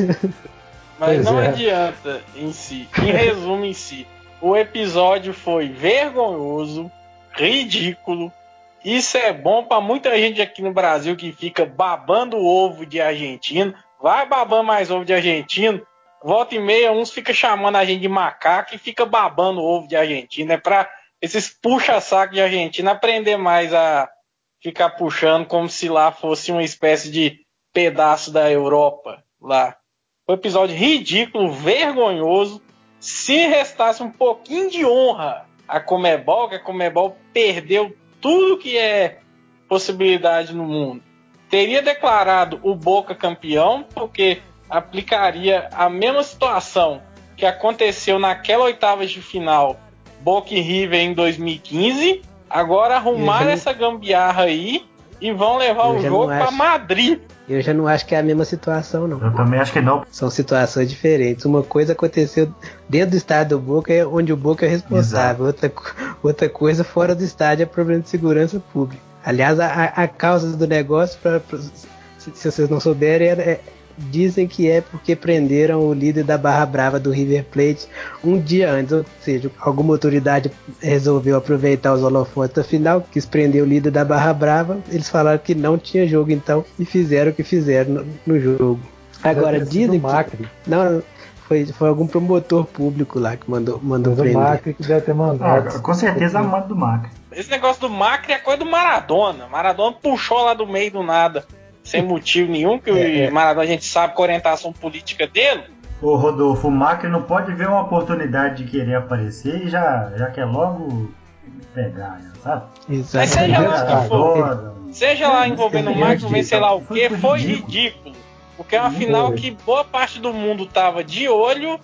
Mas Pois não é. adianta em si. Em resumo em si, o episódio foi vergonhoso, ridículo. Isso é bom pra muita gente aqui no Brasil que fica babando o ovo de argentino. Vai babando mais ovo de argentino. Volta e meia, uns fica chamando a gente de macaco e fica babando o ovo de argentino. É pra esses puxa-saco de argentino aprender mais a ficar puxando como se lá fosse uma espécie de pedaço da Europa lá. Foi um episódio ridículo, vergonhoso. Se restasse um pouquinho de honra a Conmebol, que a Conmebol perdeu tudo que é possibilidade no mundo, teria declarado o Boca campeão, porque aplicaria a mesma situação que aconteceu naquela oitava de final Boca e River em dois mil e quinze. Agora arrumaram não- essa gambiarra aí e vão levar Eu o já jogo não para acho. Madrid. Eu já não acho que é a mesma situação, não. Eu também acho que não. São situações diferentes. Uma coisa aconteceu dentro do estádio do Boca, é onde o Boca é responsável. Outra, co- outra coisa fora do estádio é problema de segurança pública. Aliás, a, a- a causa do negócio, pra, pra- se, se vocês não souberem, é, é- dizem que é porque prenderam o líder da Barra Brava do River Plate um dia antes. Ou seja, alguma autoridade resolveu aproveitar os holofotes da final, quis prender o líder da Barra Brava. Eles falaram que não tinha jogo então e fizeram o que fizeram no, no jogo. Agora, Deve ter sido dizem o Macri. que... Não, foi, foi algum promotor público lá que mandou, mandou Mas o prender. Macri que deve ter Ah, mandado. com certeza a mãe do Macri. Esse negócio do Macri é coisa do Maradona. Maradona puxou lá do meio do nada, sem motivo nenhum, que É, é. o Maradona a gente sabe com a orientação política dele. Ô Rodolfo, o Macri não pode ver uma oportunidade de querer aparecer e já, já quer logo pegar, sabe? Mas Exatamente. seja lá Exato. o que for, Agora, seja lá envolvendo o Macri, não sei lá o Foi que, foi ridículo. ridículo. Porque é uma final Foi. que boa parte do mundo tava de olho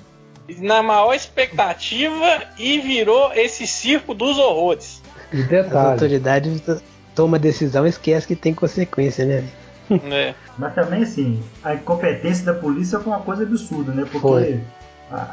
na maior expectativa e virou esse circo dos horrores. E As detalhe, autoridades t- tomam decisão e esquece que tem consequência, né? É. Mas também, assim, a incompetência da polícia foi uma coisa absurda, né? Porque Foi. a-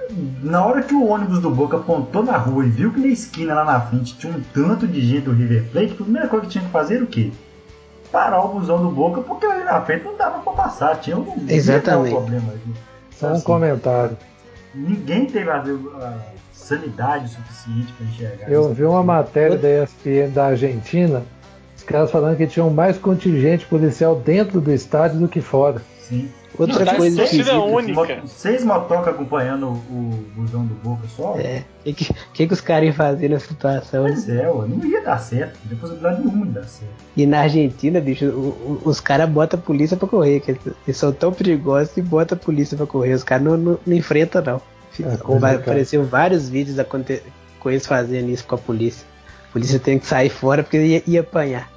na hora que o ônibus do Boca apontou na rua e viu que na esquina lá na frente tinha um tanto de gente do River Plate, a primeira coisa que tinha que fazer era o quê? Parar o busão do Boca, porque ali na frente não dava pra passar, tinha um, Exatamente. um problema aqui. só um comentário. Ninguém teve a, a sanidade suficiente para enxergar Eu isso. vi uma matéria da E S P N da Argentina, os caras falando que tinham mais contingente policial dentro do estádio do que fora. Sim. Outra Não, coisa torcida esquisita. única. Mo- Seis motocas acompanhando o, o busão do Boca só? É. O que, que, que os caras iam fazer nessa situação? Né? Pois é, ué, não ia dar certo. Não tem possibilidade nenhuma de dar certo. E na Argentina, bicho, o- o- os caras botam a polícia pra correr. Que eles são tão perigosos que botam a polícia pra correr. Os caras não, não, não enfrentam, não. É, coisa Vai, do cara. apareceu vários vídeos aconte- com eles fazendo isso com a polícia. A polícia tem que sair fora porque ia, ia apanhar.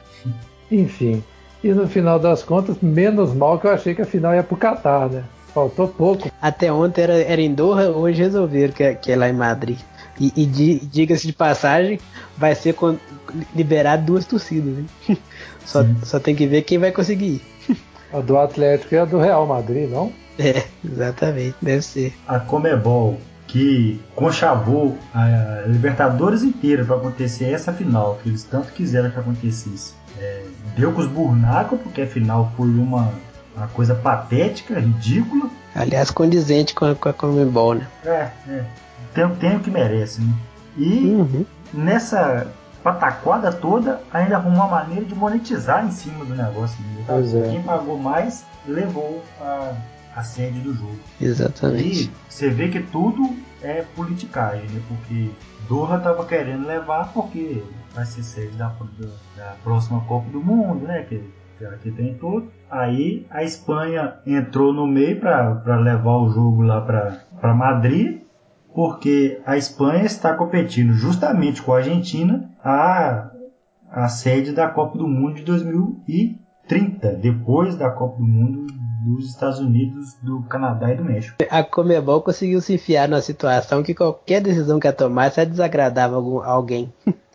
Enfim. E no final das contas, menos mal que eu achei que a final ia pro Catar, né? Faltou pouco. Até ontem era, era em Doha, hoje resolveram que é, que é lá em Madrid. E, e di- diga-se de passagem, vai ser con- liberado duas torcidas. Hein? Só, só tem que ver quem vai conseguir ir. A do Atlético e a do Real Madrid, não? É, exatamente, deve ser. A Comebol, que conchavou a Libertadores inteira para acontecer essa final, que eles tanto quiseram que acontecesse, é, deu com os burnaco, porque a final foi uma, uma coisa patética, ridícula. Aliás, condizente com a, com a Conmebol, né? É, é. Tem, tem o que merece, né? E Uhum. nessa pataquada toda, ainda arrumou uma maneira de monetizar em cima do negócio. Né? Pois é. Quem pagou mais levou a, a sede do jogo. Exatamente. E você vê que tudo é politicagem, né? Porque Doha tava querendo levar porque vai ser sede da, da próxima Copa do Mundo, né? Que, que aqui tem tudo. Aí a Espanha entrou no meio para levar o jogo lá para Madrid, porque a Espanha está competindo justamente com a Argentina a, a sede da Copa do Mundo de dois mil e trinta, depois da Copa do Mundo dos Estados Unidos, do Canadá e do México. A Conmebol conseguiu se enfiar numa situação que qualquer decisão que ela tomasse ela desagradava algum, alguém.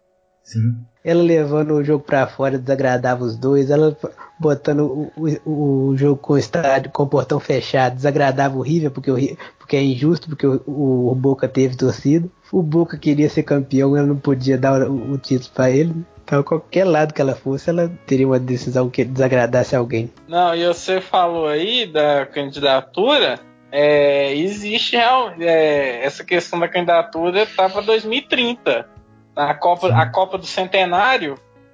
Sim. Ela levando o jogo pra fora desagradava os dois, ela botando o, o, o jogo com o estádio, com o portão fechado, desagradava o River porque, o, porque é injusto, porque o, o, o Boca teve torcida. O Boca queria ser campeão, ela não podia dar o, o título pra ele. Então, qualquer lado que ela fosse, ela teria uma decisão que desagradasse alguém. Não, e você falou aí da candidatura, é, existe real, é, essa questão da candidatura tá para dois mil e trinta. A Copa, a Copa do Centenário,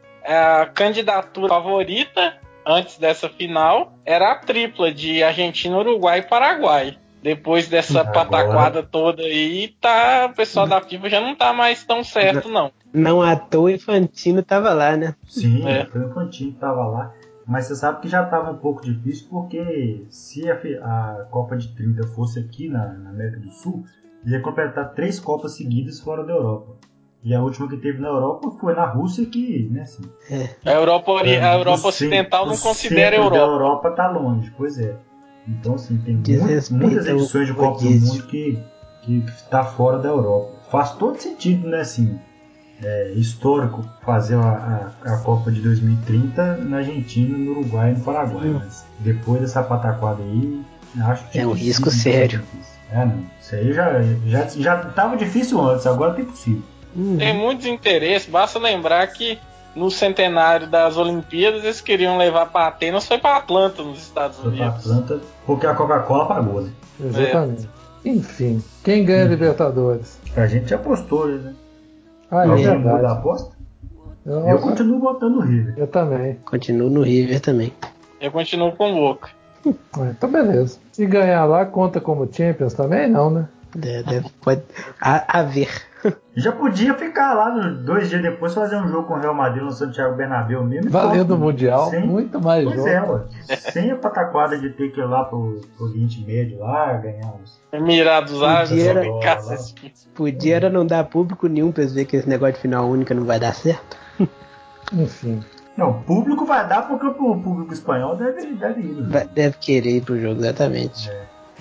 a candidatura favorita antes dessa final era a tripla de Argentina, Uruguai e Paraguai. Depois dessa Agora... pataquada toda aí, tá, o pessoal da FIFA já não tá mais tão certo, não. Não à toa, o Infantino tava lá, né? Sim, É. foi o Infantino que estava lá. Mas você sabe que já estava um pouco difícil, porque se a, a Copa de trinta fosse aqui na, na América do Sul, ia completar três Copas seguidas fora da Europa. E a última que teve na Europa foi na Rússia, que, né, assim... A Europa, ori- a Europa o Ocidental cen- não o considera centro Europa. da Europa tá longe, pois é. Então, assim, tem mu- Desrespeita muitas edições de o Copa do rodízio. Mundo que, que tá fora da Europa. Faz todo sentido, né, assim... É histórico fazer a, a, a Copa de dois mil e trinta na Argentina, no Uruguai e no Paraguai. Hum. Mas depois dessa pataquada aí, acho que É um difícil, risco né? sério. É, não. Isso aí já, já, já tava difícil antes, agora tem possível. Uhum. Tem muitos interesses, basta lembrar que no centenário das Olimpíadas eles queriam levar para Atenas, foi para Atlanta, nos Estados Foi pra Unidos. Atlanta, porque a Coca-Cola pagou, né? Exatamente. Enfim, quem ganha a Libertadores? A gente já apostou, né? Ah, é Alguém muda a verdade. aposta? Eu, Eu continuo votando no River. eu também. Continuo no River também. Eu continuo com o Boca. Ah, então beleza. Se ganhar lá, conta como Champions também? Não, né? Deve, deve- pode ha- haver. Já podia ficar lá no- dois dias depois fazer um jogo com o Real Madrid no Santiago Bernabéu mesmo. e Valendo pronto. o Mundial, Sem- muito mais Pois jogo. é, ué. Sem a pataquada de ter que ir lá pro, pro Oriente Médio lá, ganhar uns. Emirados Árabes, era- e cacete. Podia era não dar público nenhum pra eles verem que esse negócio de final única não vai dar certo. Enfim. Não, o público vai dar porque o público espanhol deve, deve ir. Né? Vai- Deve querer ir pro jogo, exatamente.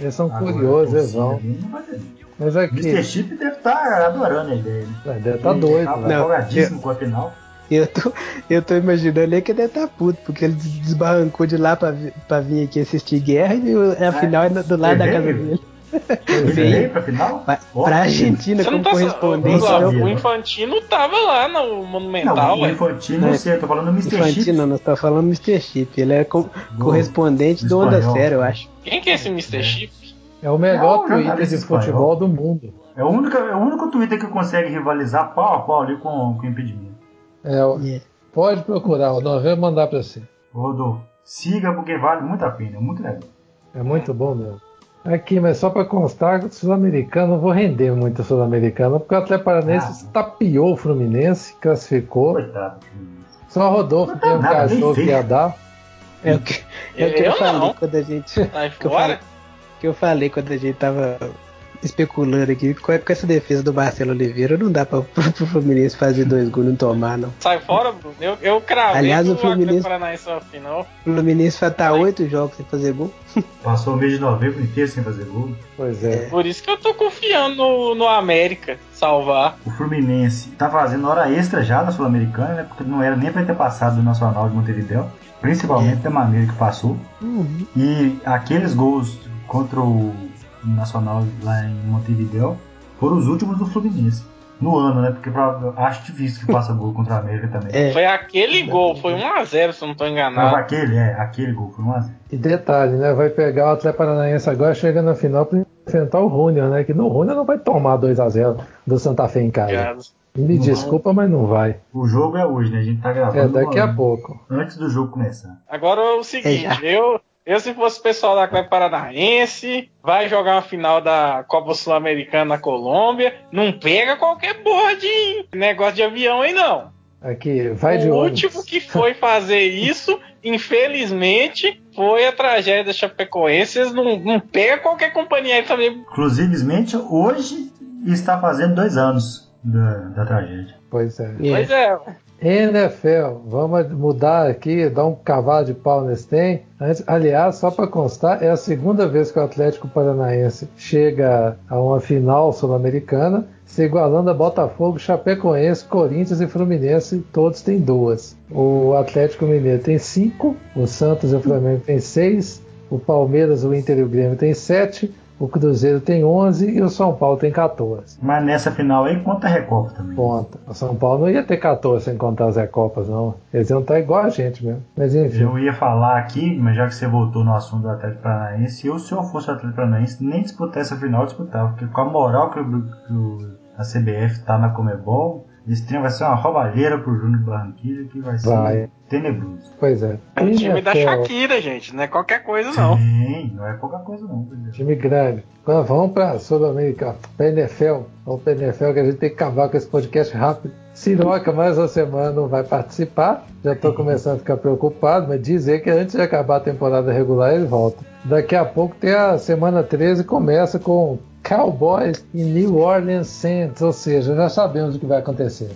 Eles são Agora, curiosos, eles torcida vão. dele não vai ter. Mas aqui. mister Chip deve estar adorando a ideia. Né? Deve estar doido. Tá Né? empolgadíssimo eu- com a final. Eu tô, eu tô imaginando aí que ele deve estar puto, porque ele desbarrancou de lá pra, vi- pra vir aqui assistir guerra e o- a final é do lado da Ele casa veio? dele. Ele Veio. veio pra final? Pra, Ó, pra Argentina Você não como tá sa- correspondente. Não sabia, o, o não. Infantino tava lá no Não, Monumental, o ué. Infantino, não sei, eu tô falando do mister Chip. Infantino, nós tá falando mister Chip. Ele é co- Do- correspondente do do Onda espanhol. Cero, eu acho. Quem que é esse mister Chip? É o melhor Não, Twitter jornalista de futebol do mundo. É o único, é o único Twitter que consegue rivalizar pau a pau ali com, com o impedimento. É, o- Yeah. pode procurar, o nós vamos mandar pra você. Rodolfo, siga porque vale muito a pena, é muito legal. É muito bom mesmo. Aqui, mas só para constar, Sul-Americano, não vou render muito Sul-Americano, porque o Atlético Paranaense Ah, estapeou o Fluminense, classificou. Coitado. Só o Rodolfo Não dá mesmo que nada, achou bem que feito. ia dar. É o que, é o que eu, Eu falei não. quando a gente. Sai que eu fora. falei, que eu falei quando a gente tava especulando aqui. Com com essa defesa do Marcelo Oliveira, não dá pra, pro, pro Fluminense fazer dois gols e não tomar, não. Sai fora, Bruno. Eu, eu cravei Aliás, que o Fluminense- Atlético Paranaense na final. O Fluminense vai estar oito jogos sem fazer gol. Passou o mês de novembro inteiro sem fazer gol. Pois é. Por isso que eu tô confiando no, no América salvar. O Fluminense tá fazendo hora extra já na Sul-Americana, né? Porque não era nem pra ter passado do Nacional de Montevidéu. Principalmente da maneira que passou. Uhum. E aqueles gols contra o Nacional lá em Montevidéu foram os últimos do Fluminense. No ano, né? Porque pra, acho difícil que faça gol contra a América também. É. Foi aquele gol, foi um a zero, se eu não tô Não, enganado. aquele, é, aquele gol foi um a zero. E detalhe, né? Vai pegar o Atlético Paranaense agora, chega na final para enfrentar o Júnior, né? Que no Júnior não vai tomar dois a zero do Santa Fe em casa. Obrigado. Me Não desculpa, mas não vai. O jogo é hoje, né? A gente tá É gravando daqui a no- pouco. antes do jogo começar. Agora é o seguinte, É já. eu, eu se fosse o pessoal da Atlético Paranaense, vai jogar uma final da Copa Sul-Americana na Colômbia, não pega qualquer porra de negócio de avião aí não. Aqui, vai de O ônibus. último que foi fazer isso, infelizmente, foi a tragédia da Chapecoense. Eles não, não pega qualquer companhia aí também. Inclusivemente, hoje está fazendo dois anos da, da tragédia. Pois é. É. Pois é, N F L, vamos mudar aqui, dar um cavalo de pau nesse tem. Antes, aliás, só para constar, é a segunda vez que o Atlético Paranaense chega a uma final sul-americana, se igualando a Botafogo, Chapecoense, Corinthians e Fluminense, todos têm duas. O Atlético Mineiro tem cinco, o Santos e o Flamengo tem seis, o Palmeiras, o Inter e o Grêmio tem sete, o Cruzeiro tem onze e o São Paulo tem quatorze. Mas nessa final aí, conta a Recopa também. Conta. O São Paulo não ia ter quatorze sem contar as Recopas, não. Eles iam estar igual a gente mesmo. Mas enfim. Eu ia falar aqui, mas já que você voltou no assunto do Atlético Paranaense, eu, se eu fosse o Atlético Paranaense, nem disputar essa final, eu disputava. Porque com a moral que, o, que o, a C B F tá na Comebol, esse trem vai ser uma roubalheira pro Júnior Barranquilla que vai ser Vai. tenebroso. Pois é. é o time da N F L, Shakira, gente. Não é qualquer coisa, não. Sim, não é pouca coisa não. por exemplo. Time grande. Agora vamos para a Sul-América, para N F L. Vamos para N F L que a gente tem que acabar com esse podcast rápido. Siroca, mais uma semana, não vai participar. Já estou começando a ficar preocupado, mas dizer que antes de acabar a temporada regular ele volta. Daqui a pouco tem a semana treze, começa com Cowboys e New Orleans Saints, ou seja, já sabemos o que vai acontecer.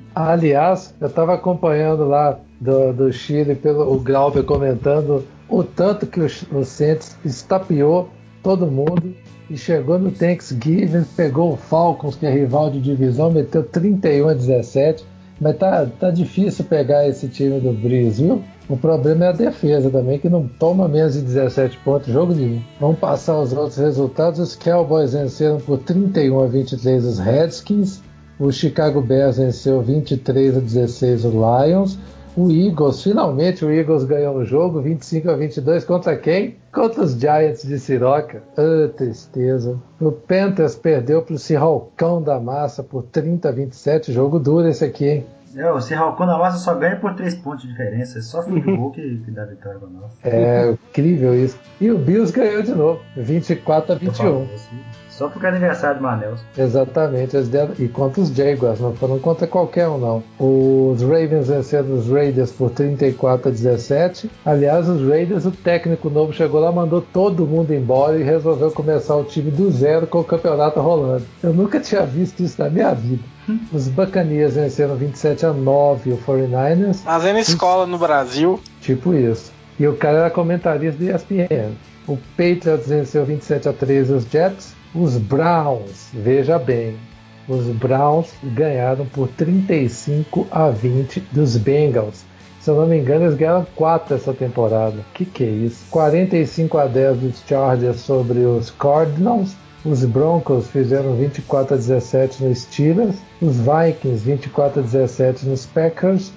Aliás, eu estava acompanhando lá do, do Chile, pelo o Glauber comentando o tanto que o, o Saints estapeou todo mundo e chegou no Thanksgiving, pegou o Falcons, que é rival de divisão, meteu trinta e um a dezessete, mas tá, tá difícil pegar esse time do Breeze, viu? O problema é a defesa também, que não toma menos de dezessete pontos jogo nenhum. Vamos passar os outros resultados. Os Cowboys venceram por trinta e um a vinte e três os Redskins. O Chicago Bears venceu vinte e três a dezesseis o Lions. O Eagles, finalmente o Eagles ganhou o jogo, vinte e cinco a vinte e dois contra quem? Contra os Giants de Siroca. Ah, tristeza. O Panthers perdeu para o Seahawkão da Massa por trinta a vinte e sete. Jogo duro esse aqui, hein? É, o Serralcão da Massa só ganha por três pontos de diferença. É só fim de gol que, que dá vitória pra nós. É incrível isso. E o Bills ganhou de novo, vinte e quatro a vinte e um. Só porque é aniversário do Manels. Exatamente, eles deram, e contra os Jaguars, não foram contra qualquer um, não. Os Ravens venceram os Raiders por trinta e quatro a dezessete. Aliás, os Raiders, o técnico novo chegou lá, mandou todo mundo embora e resolveu começar o time do zero com o campeonato rolando. Eu nunca tinha visto isso na minha vida. Os Buccaneers venceram vinte e sete a nove o quarenta e nine ers. Fazendo escola no Brasil. Tipo isso. E o cara era comentarista do E S P N. O Patriots venceu vinte e sete a treze os Jets. Os Browns, veja bem, os Browns ganharam por trinta e cinco a vinte dos Bengals. Se eu não me engano, eles ganharam quatro essa temporada. Que que é isso? quarenta e cinco a dez dos Chargers sobre os Cardinals. Os Broncos fizeram vinte e quatro a dezessete nos Steelers. Os Vikings vinte e quatro a dezessete nos Packers.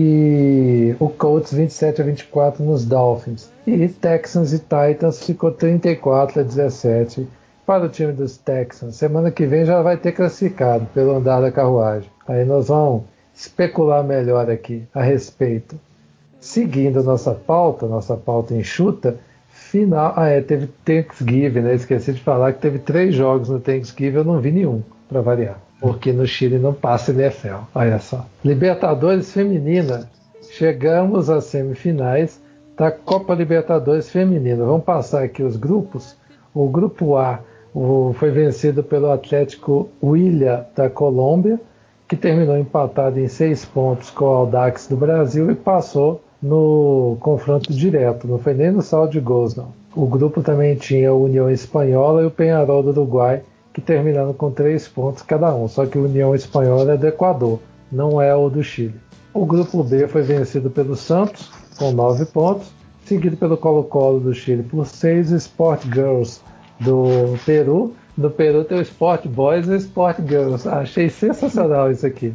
E o Colts vinte e sete a vinte e quatro nos Dolphins. E Texans e Titans ficou trinta e quatro a dezessete para o time dos Texans. Semana que vem já vai ter classificado pelo andar da carruagem. Aí nós vamos especular melhor aqui a respeito. Seguindo nossa pauta, nossa pauta enxuta, final. Ah, é, teve Thanksgiving, né? Esqueci de falar que teve três jogos no Thanksgiving, eu não vi nenhum, para variar. Porque no Chile não passa N F L. Olha só. Libertadores Feminina. Chegamos às semifinais da Copa Libertadores Feminina. Vamos passar aqui os grupos. O grupo A o, foi vencido pelo Atlético Huila da Colômbia, que terminou empatado em seis pontos com o Audax do Brasil e passou no confronto direto. Não foi nem no saldo de gols, não. O grupo também tinha a União Espanhola e o Peñarol do Uruguai, que terminaram com três pontos cada um. Só que a União Espanhola é do Equador, não é o do Chile. O grupo B foi vencido pelo Santos, com nove pontos, seguido pelo Colo-Colo do Chile por seis, e Sport Girls do Peru. No Peru tem o Sport Boys e o Sport Girls. Achei sensacional isso aqui.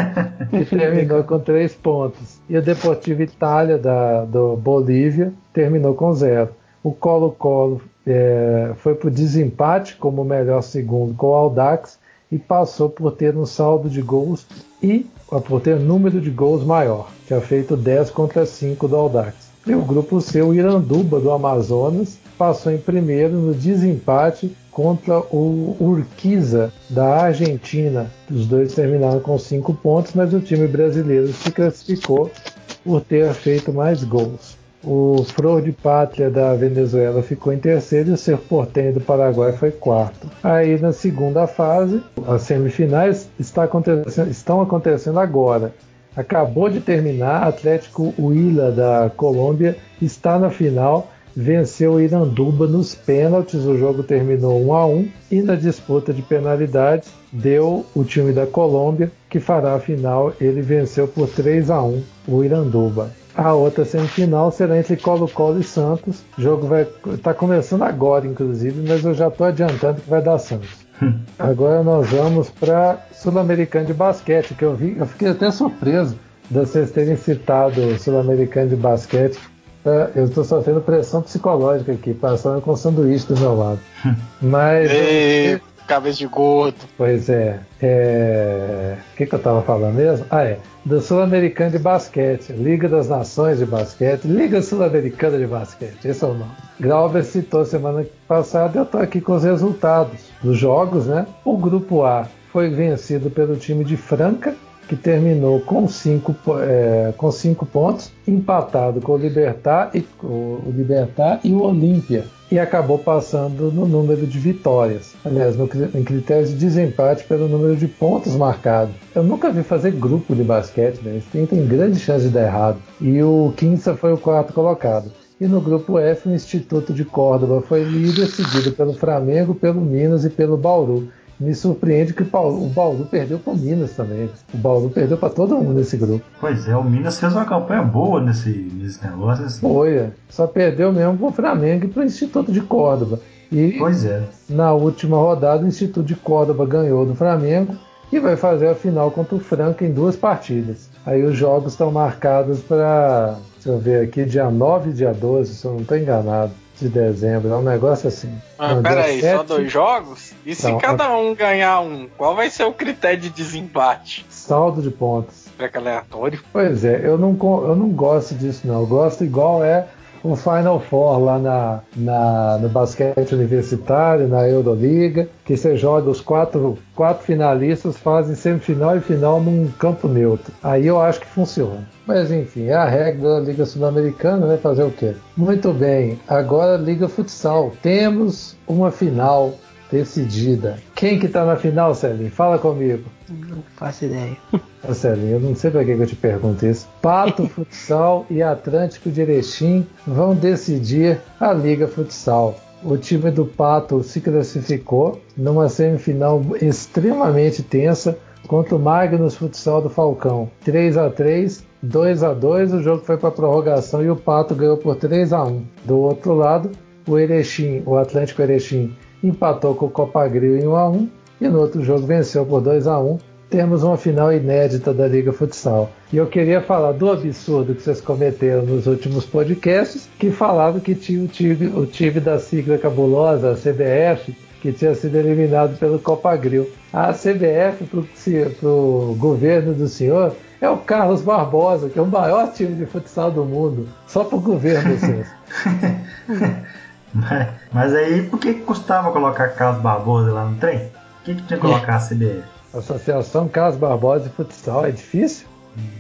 E terminou com três pontos. E o Deportivo Itália da, do Bolívia terminou com zero. O Colo-Colo é, foi para o desempate como o melhor segundo com o Audax e passou por ter um saldo de gols e por ter um número de gols maior. Tinha feito dez contra cinco do Audax. E o grupo C, o Iranduba do Amazonas, passou em primeiro no desempate contra o Urquiza da Argentina. Os dois terminaram com cinco pontos, mas o time brasileiro se classificou por ter feito mais gols. O Flor de Pátria da Venezuela ficou em terceiro e o Cerro Porteño do Paraguai foi quarto. Aí na segunda fase, as semifinais está acontecendo, estão acontecendo agora. Acabou de terminar, Atlético Huila da Colômbia está na final, venceu o Iranduba nos pênaltis, o jogo terminou um a um e na disputa de penalidades deu o time da Colômbia, que fará a final, ele venceu por três a um o Iranduba. A outra semifinal será entre Colo-Colo e Santos. O jogo vai tá começando agora, inclusive, mas eu já estou adiantando que vai dar Santos. Agora nós vamos para Sul-Americano de Basquete, que eu vi, eu fiquei até surpreso de vocês terem citado o Sul-Americano de Basquete. Eu estou sofrendo pressão psicológica aqui, passando com sanduíche do meu lado. Mas Ei, cabeça de gordo. Pois é. é... O que, que eu estava falando mesmo? Ah, é. Do Sul-Americano de Basquete, Liga das Nações de Basquete, Liga Sul-Americana de Basquete, esse é o nome. Glauber citou semana passada, eu estou aqui com os resultados dos jogos, né? O grupo A foi vencido pelo time de Franca, que terminou com cinco, é, com cinco pontos, empatado com o Libertad e o, o Libertad e o Olímpia, e acabou passando no número de vitórias. Aliás, no, em critérios de desempate pelo número de pontos marcados. Eu nunca vi fazer grupo de basquete, né? Esse tem, tem grande chance de dar errado. E o Quinça foi o quarto colocado. E no grupo F, o Instituto de Córdoba foi líder, seguido pelo Flamengo, pelo Minas e pelo Bauru. Me surpreende que o Bauru perdeu para o Minas também. O Bauru perdeu para todo mundo nesse grupo. Pois é, o Minas fez uma campanha boa nesse, nesse negócio. Assim. Foi, só perdeu mesmo para o Flamengo e para o Instituto de Córdoba. E pois é. Na última rodada, o Instituto de Córdoba ganhou do Flamengo e vai fazer a final contra o Franca em duas partidas. Aí os jogos estão marcados para, deixa eu ver aqui, dia nove e dia doze, se eu não estou enganado. De dezembro, é um negócio assim. Ah, não, peraí, sete... só dois jogos? E se não, cada um ganhar um, qual vai ser o critério de desempate? Saldo de pontos. Será que é aleatório? Pois é, eu não, eu não gosto disso não. Eu gosto igual é o Final Four lá na, na, no basquete universitário, na Euroliga, que você joga os quatro, quatro finalistas, fazem semifinal e final num campo neutro. Aí eu acho que funciona. Mas enfim, é a regra da Liga Sul-Americana, né? Fazer o quê? Muito bem, agora Liga Futsal. Temos uma final decidida. Quem que tá na final, Celinho? Fala comigo. Não faço ideia. Ô, Celinho, eu não sei pra que eu te pergunto isso. Pato Futsal e Atlântico de Erechim vão decidir a Liga Futsal. O time do Pato se classificou numa semifinal extremamente tensa contra o Magnus Futsal do Falcão. três a três, dois a dois, o jogo foi para prorrogação e o Pato ganhou por três a um. Do outro lado, o Erechim, o Atlântico Erechim, empatou com o Copagril em um a um e no outro jogo venceu por dois a um. Temos uma final inédita da Liga Futsal. E eu queria falar do absurdo que vocês cometeram nos últimos podcasts, que falavam que tinha o time, o time da sigla cabulosa, a C B F, que tinha sido eliminado pelo Copagril. A C B F, para o governo do senhor, é o Carlos Barbosa, que é o maior time de futsal do mundo. Só para o governo do senhor. mas, mas aí, por que custava colocar Carlos Barbosa lá no trem? Por que, que tinha que colocar a C B F? Associação Carlos Barbosa de Futsal, é difícil?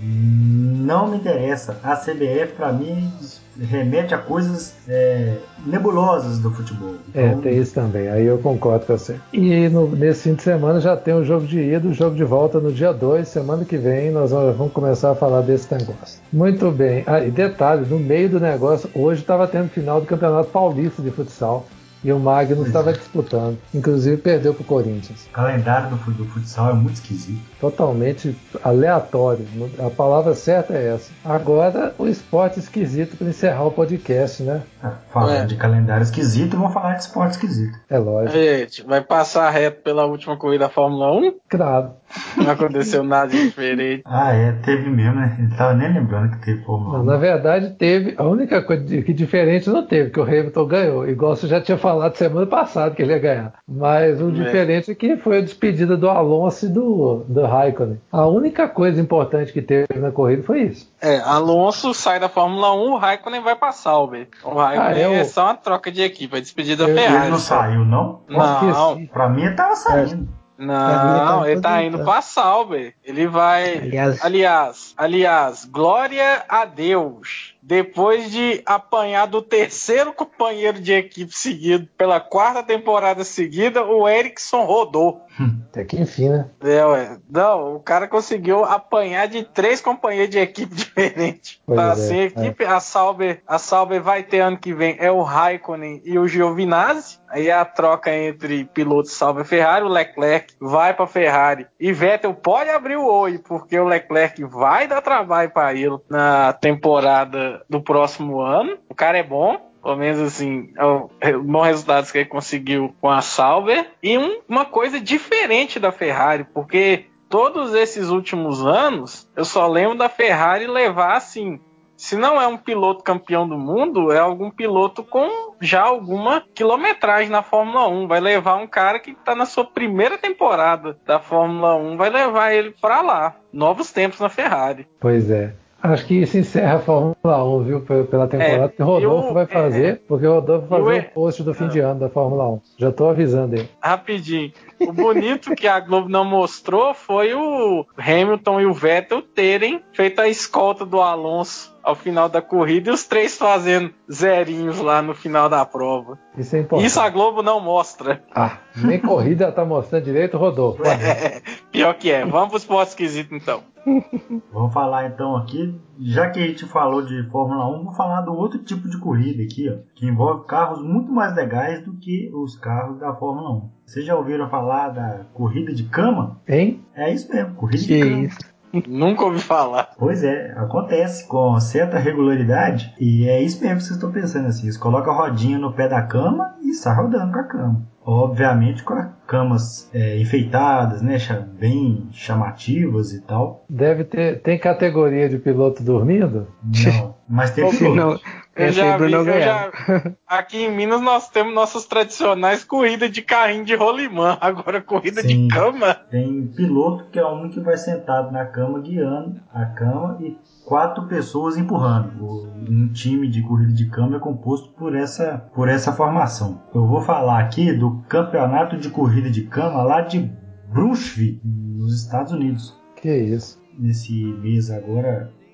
Não me interessa. A C B F, para mim, remete a coisas é, nebulosas do futebol. Então... É, tem isso também, aí eu concordo com você. E no, nesse fim de semana já tem o jogo de ida, o jogo de volta no dia dois, semana que vem nós vamos começar a falar desse negócio. Muito bem, ah, e detalhe, no meio do negócio, hoje estava tendo final do Campeonato Paulista de Futsal. E o Magnus estava disputando. Inclusive perdeu para o Corinthians. O calendário do, do futsal é muito esquisito. Totalmente aleatório. A palavra certa é essa. Agora, o esporte esquisito para encerrar o podcast, né? Ah, falando é. de calendário esquisito, vamos falar de esporte esquisito. É lógico. Gente, vai passar reto pela última corrida da Fórmula um? Claro. Não aconteceu nada de diferente. Ah, é, teve mesmo, né? Ele tava nem lembrando que teve Fórmula um. Não, na verdade, teve. A única coisa que diferente não teve, que o Hamilton ganhou. Igual você já tinha falado semana passada que ele ia ganhar. Mas o é. diferente é que foi a despedida do Alonso e do, do Raikkonen. A única coisa importante que teve na corrida foi isso. É, Alonso sai da Fórmula um, o Raikkonen vai pra Sauber. O Raikkonen ah, é, o... é só uma troca de equipe, a despedida da Ferrari. Ele não saiu, não? Não. Pra mim ele tava saindo. Não, ele tá indo pra Sauber. Ele vai. Aliás, aliás, aliás, glória a Deus. Depois de apanhar do terceiro companheiro de equipe seguido pela quarta temporada seguida, o Ericsson rodou. Até que enfim, né? É, ué. Não, o cara conseguiu apanhar de três companheiros de equipe diferentes. Pois tá é, assim, a equipe, é. a Sauber, a Sauber vai ter ano que vem é o Raikkonen e o Giovinazzi. Aí é a troca entre pilotos Sauber e Ferrari, o Leclerc vai pra Ferrari. E Vettel pode abrir o olho, porque o Leclerc vai dar trabalho pra ele na temporada do próximo ano. O cara é bom. Pelo menos assim, é o bom resultado que ele conseguiu com a Sauber. E um, uma coisa diferente da Ferrari, porque todos esses últimos anos, eu só lembro da Ferrari levar assim, se não é um piloto campeão do mundo, é algum piloto com já alguma quilometragem na Fórmula um. Vai levar um cara que está na sua primeira temporada da Fórmula um, vai levar ele para lá. Novos tempos na Ferrari. Pois é. Acho que isso encerra a Fórmula um, viu, pela temporada. É, que o Rodolfo o, vai fazer, é, porque o Rodolfo vai fazer o, o post do fim é, de ano da Fórmula um. Já tô avisando ele. Rapidinho. O bonito que a Globo não mostrou foi o Hamilton e o Vettel terem feito a escolta do Alonso ao final da corrida e os três fazendo zerinhos lá no final da prova. Isso é importante. Isso a Globo não mostra. Ah, nem corrida tá mostrando direito, Rodolfo. É, pior que é. Vamos pro esporte esquisito então. Vamos falar então aqui, já que a gente falou de Fórmula um, vamos falar do outro tipo de corrida aqui, ó, que envolve carros muito mais legais do que os carros da Fórmula um. Vocês já ouviram falar da corrida de cama? Hein? É isso mesmo, corrida que de cama. Isso? Nunca ouvi falar. Pois é, acontece com certa regularidade e é isso mesmo que vocês estão pensando assim. Eles colocam a rodinha no pé da cama e sai rodando com a cama. Obviamente com as camas é, enfeitadas, né, bem chamativas e tal. Deve ter, tem categoria de piloto dormindo? Não, mas tem piloto. Não. Eu já vi, eu já... Aqui em Minas nós temos nossas tradicionais corridas de carrinho de rolimã. Agora corrida Sim, de cama. Tem piloto que é um que vai sentado na cama guiando a cama e quatro pessoas empurrando. Um time de corrida de cama é composto por essa, por essa formação. Eu vou falar aqui do campeonato de corrida de cama lá de Brunswick, nos Estados Unidos. Que isso? Nesse mês agora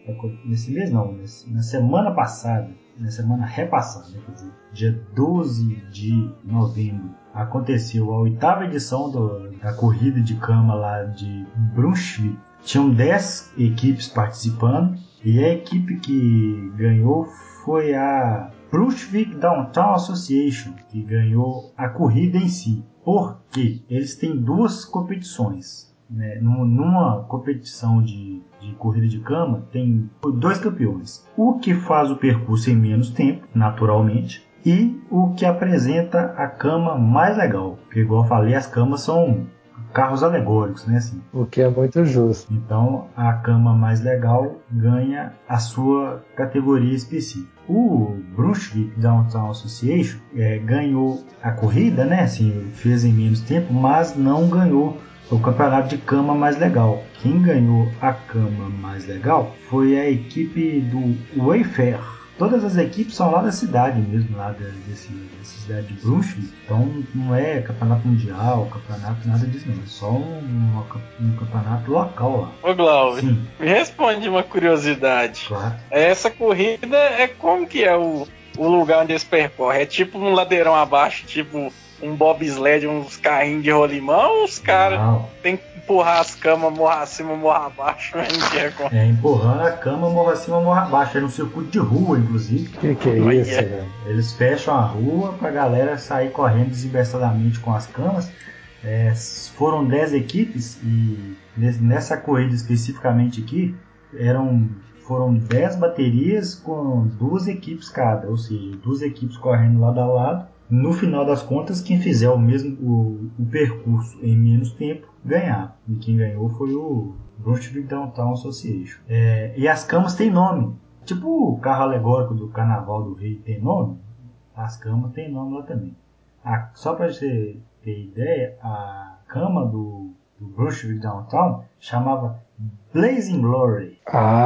nesse mês não, nesse, na semana passada, na semana repassada, quer dizer, dia doze de novembro, aconteceu a oitava edição do, da corrida de cama lá de Brunswick. Tinham dez equipes participando e a equipe que ganhou foi a Brunswick Downtown Association, que ganhou a corrida em si. Por quê? Eles têm duas competições. Né? Numa competição de, de corrida de cama, tem dois campeões. O que faz o percurso em menos tempo, naturalmente, e o que apresenta a cama mais legal. Porque, igual eu falei, as camas são carros alegóricos, né? Assim. O que é muito justo. Então, a cama mais legal ganha a sua categoria específica. O Brunswick Downtown Association é, ganhou a corrida, né? Assim, fez em menos tempo, mas não ganhou o campeonato de cama mais legal. Quem ganhou a cama mais legal foi a equipe do Wayfair. Todas as equipes são lá da cidade mesmo, lá desse, dessa cidade de Brunswick. Então não é campeonato mundial, campeonato, nada disso não. É só um, um, um campeonato local lá. Ô Glauber, me responde uma curiosidade. Claro. Essa corrida é como que é o, o lugar onde eles percorrem? É tipo um ladeirão abaixo, tipo um bobsled, uns carrinhos de rolimão, os caras tem que empurrar as camas morra acima, morra abaixo. É, é, empurrando a cama morra acima, morra abaixo. É no circuito de rua, inclusive. Que que é isso, velho? Eles fecham a rua pra galera sair correndo desinversadamente com as camas. É, foram dez equipes e nessa corrida especificamente aqui eram, foram dez baterias com duas equipes cada, ou seja, duas equipes correndo lado a lado. No final das contas, quem fizer o mesmo o, o percurso em menos tempo ganhar. E quem ganhou foi o Brunswick Downtown Association. É, e as camas têm nome. Tipo o carro alegórico do Carnaval do Rio tem nome, as camas têm nome lá também. A, só para você ter ideia, a cama do, do Brunswick Downtown chamava Blazing Glory.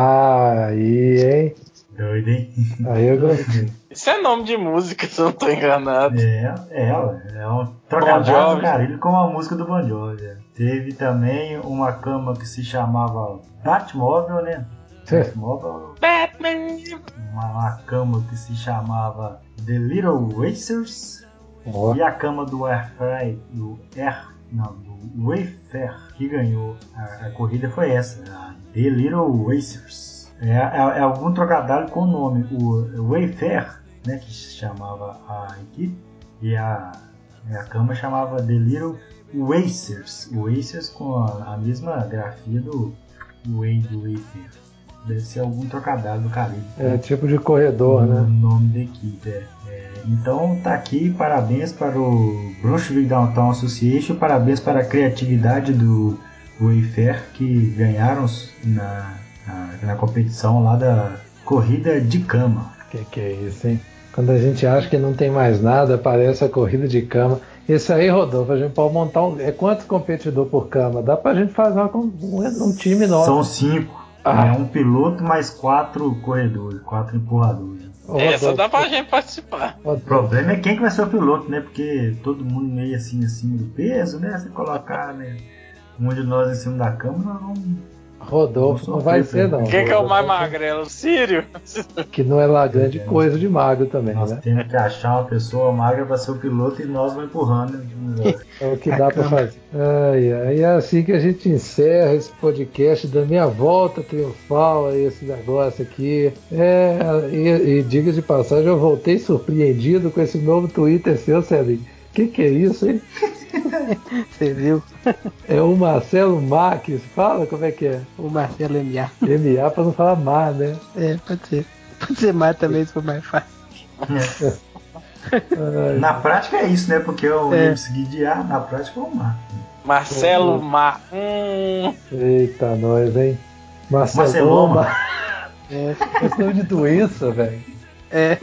Ah, aí, hein? Doido, hein? Aí eu gostei. Isso é nome de música, se eu não tô enganado. É, é, é um trocadilho do Carilho com a música do Bon Jovi. É. Teve também uma cama que se chamava Batmóvel, né? Batmóvel. Batman! Uma, uma cama que se chamava The Little Racers. Oh. E a cama do Airfry, do Air, não, do Wayfair, que ganhou a, a corrida foi essa, a The Little Racers. É, é, é algum trocadilho com o nome. O Wayfair, né, que se chamava a equipe, e a, a cama chamava The Little Racers. Racers com a, a mesma grafia do Way do Wayfair. Deve ser algum trocadilho do Caribe. É tipo de corredor, o né? O nome da equipe, é. é. Então tá aqui, parabéns para o Brunswick Downtown Association, parabéns para a criatividade do Wayfair, que ganharam na, na, na competição lá da corrida de cama. Que que é isso, hein? Quando a gente acha que não tem mais nada, aparece a corrida de cama. Isso aí, Rodolfo, a gente pode montar um... É quantos competidores por cama? Dá pra gente fazer um, um time nosso. São cinco. Ah. É um piloto mais quatro corredores, quatro empurradores. Essa dá pra gente participar. O problema é quem que vai ser o piloto, né? Porque todo mundo meio assim acima do peso, né? Se colocar, né, um de nós em cima da cama, nós vamos... Rodolfo não vai ser, não. Quem que é o mais magrelo? O Sírio? Que não é lá grande é, coisa de magro também, nós né? Temos que achar uma pessoa magra para ser o piloto e nós vamos empurrando. É o que dá para fazer. Ai, ai, é assim que a gente encerra esse podcast da minha volta triunfal a esse negócio aqui. É, e, e diga de passagem, eu voltei surpreendido com esse novo Twitter seu, Celinho. Que que é isso, hein? Você viu? É o Marcelo Marques, fala como é que é? O Marcelo M A. M A pra não falar Mar, né? É, pode ser. Pode ser Mar também, se for mais fácil. É. Na prática é isso, né? Porque eu é. ia seguir de A, na prática é o Mar. Marcelo Mar. Hum. Eita, nós, hein? Marcelo Mar. É. Esse nome de doença, velho. É,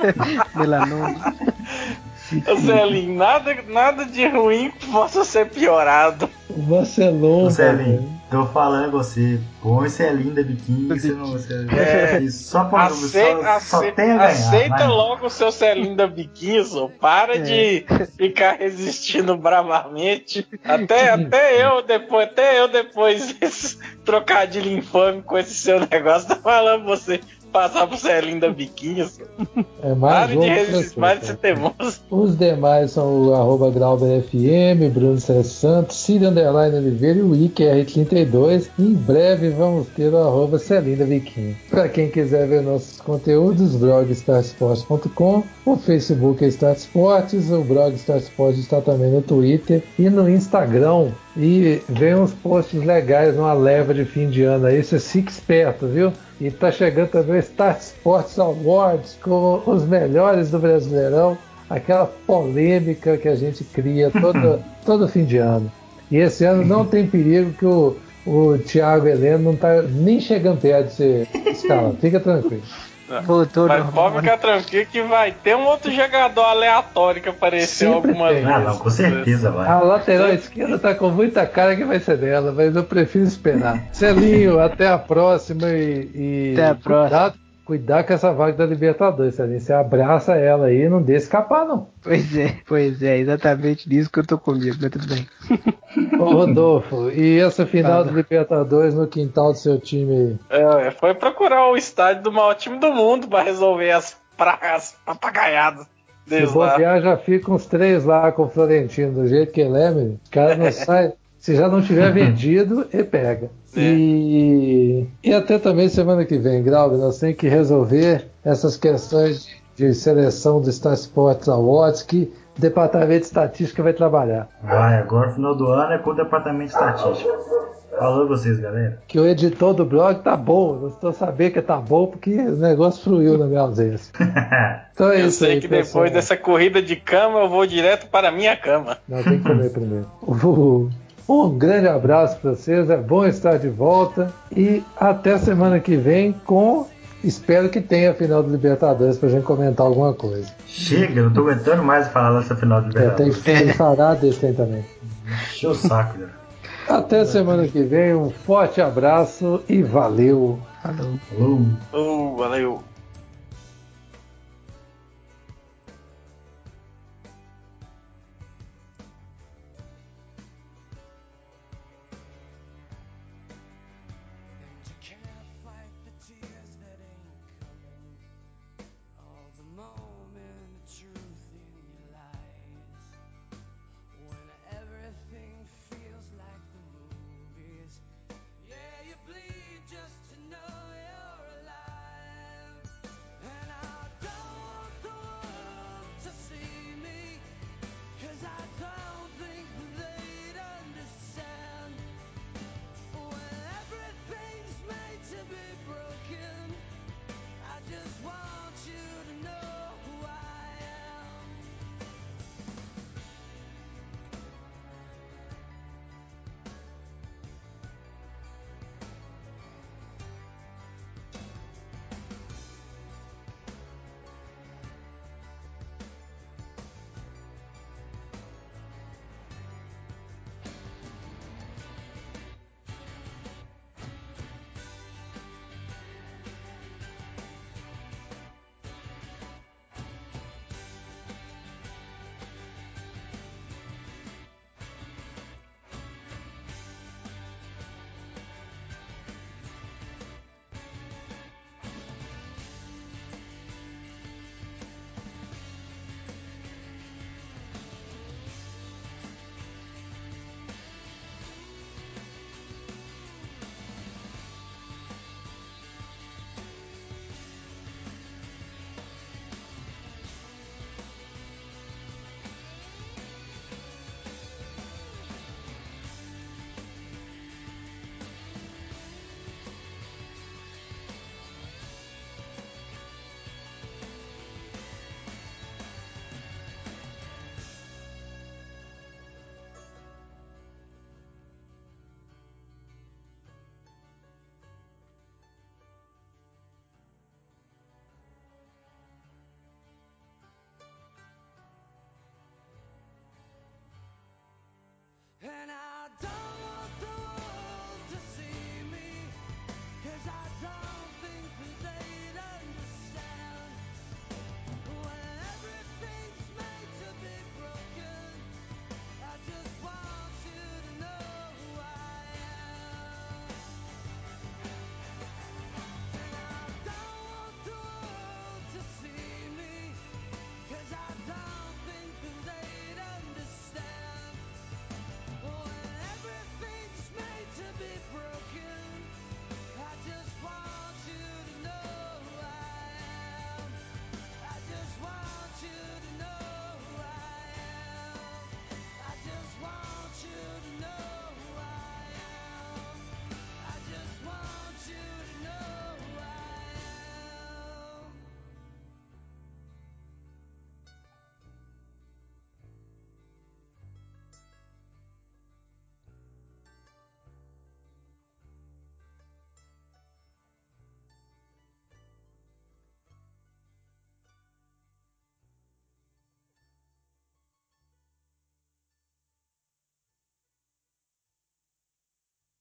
melanoma. Celinho, nada, nada de ruim possa ser piorado. O Marcelão. Ô, Celinho, tô falando com você. Põe Celinho da biquíni. Você não. Você, É. Só pra Aceita, só, só aceita, tem a ganhar. aceita vai. logo o seu Celinho da biquíni, só. Para É. de ficar resistindo bravamente. Até, até eu depois, até eu depois desse trocadilho infame com esse seu negócio, tá falando você passar pro Celinho da biquíni, só. É mais Pare um de pra resistir, você, pare de ser cara. teimoso. Os demais são o arroba GrauberFM, Bruno César Santos, Círio Underline Oliveira e o I Q R trinta e dois. Em breve vamos ter o arroba Celinda Biquinho. Para quem quiser ver nossos conteúdos, blog star sports ponto com, o Facebook é Start Sports, o blog Start Sports está também no Twitter e no Instagram. E vem uns posts legais numa leva de fim de ano aí, você fica esperto, viu? E tá chegando também o Start Sports Awards com os melhores do Brasileirão, aquela polêmica que a gente cria todo, todo fim de ano. E esse ano não tem perigo que o, o Thiago Heleno não tá nem chegando perto de ser escalado. Fica tranquilo. Voltou Mas normal, pode ficar tranquilo que vai ter um outro jogador aleatório que apareceu Sempre alguma tem. vez. Ah, não, com certeza vai. A lateral esquerda tá com muita cara que vai ser dela, mas eu prefiro esperar. Celinho, até a próxima e, e Até a próxima. Cuidado, cuidado com essa vaga da Libertadores, Celinho. Você abraça ela aí e não deixa escapar, não. Pois é, pois é, exatamente disso que eu tô comigo, mas tudo bem. Ô, Rodolfo, e essa final Fala. de Libertadores no quintal do seu time aí? É, foi procurar o estádio do maior time do mundo pra resolver as pragas papagaiadas Se deles lá. bobear, já fica uns três lá com o Florentino, do jeito que ele é, menino. O cara não sai. Se já não tiver vendido, ele pega. É. E, e até também semana que vem, Grau, nós temos que resolver essas questões de, de seleção do Star Sports Awards que o departamento de estatística vai trabalhar. Vai, agora no final do ano é com o departamento de estatística. Falou vocês, galera. Que o editor do blog tá bom, eu estou sabendo que tá bom porque o negócio fluiu na minha ausência. Então é Eu isso sei aí, que pessoal. depois dessa corrida de cama eu vou direto para a minha cama. Não, tem que comer primeiro. Uh, Um grande abraço para vocês, é bom estar de volta e até semana que vem com, espero que tenha a final do Libertadores pra gente comentar alguma coisa. Chega, eu não tô aguentando mais falar dessa final de É, tem, Libertadores. tem sarado desse tem também. Encheu o saco, já. Até semana que vem, um forte abraço e valeu! Falou. Falou. Oh, valeu.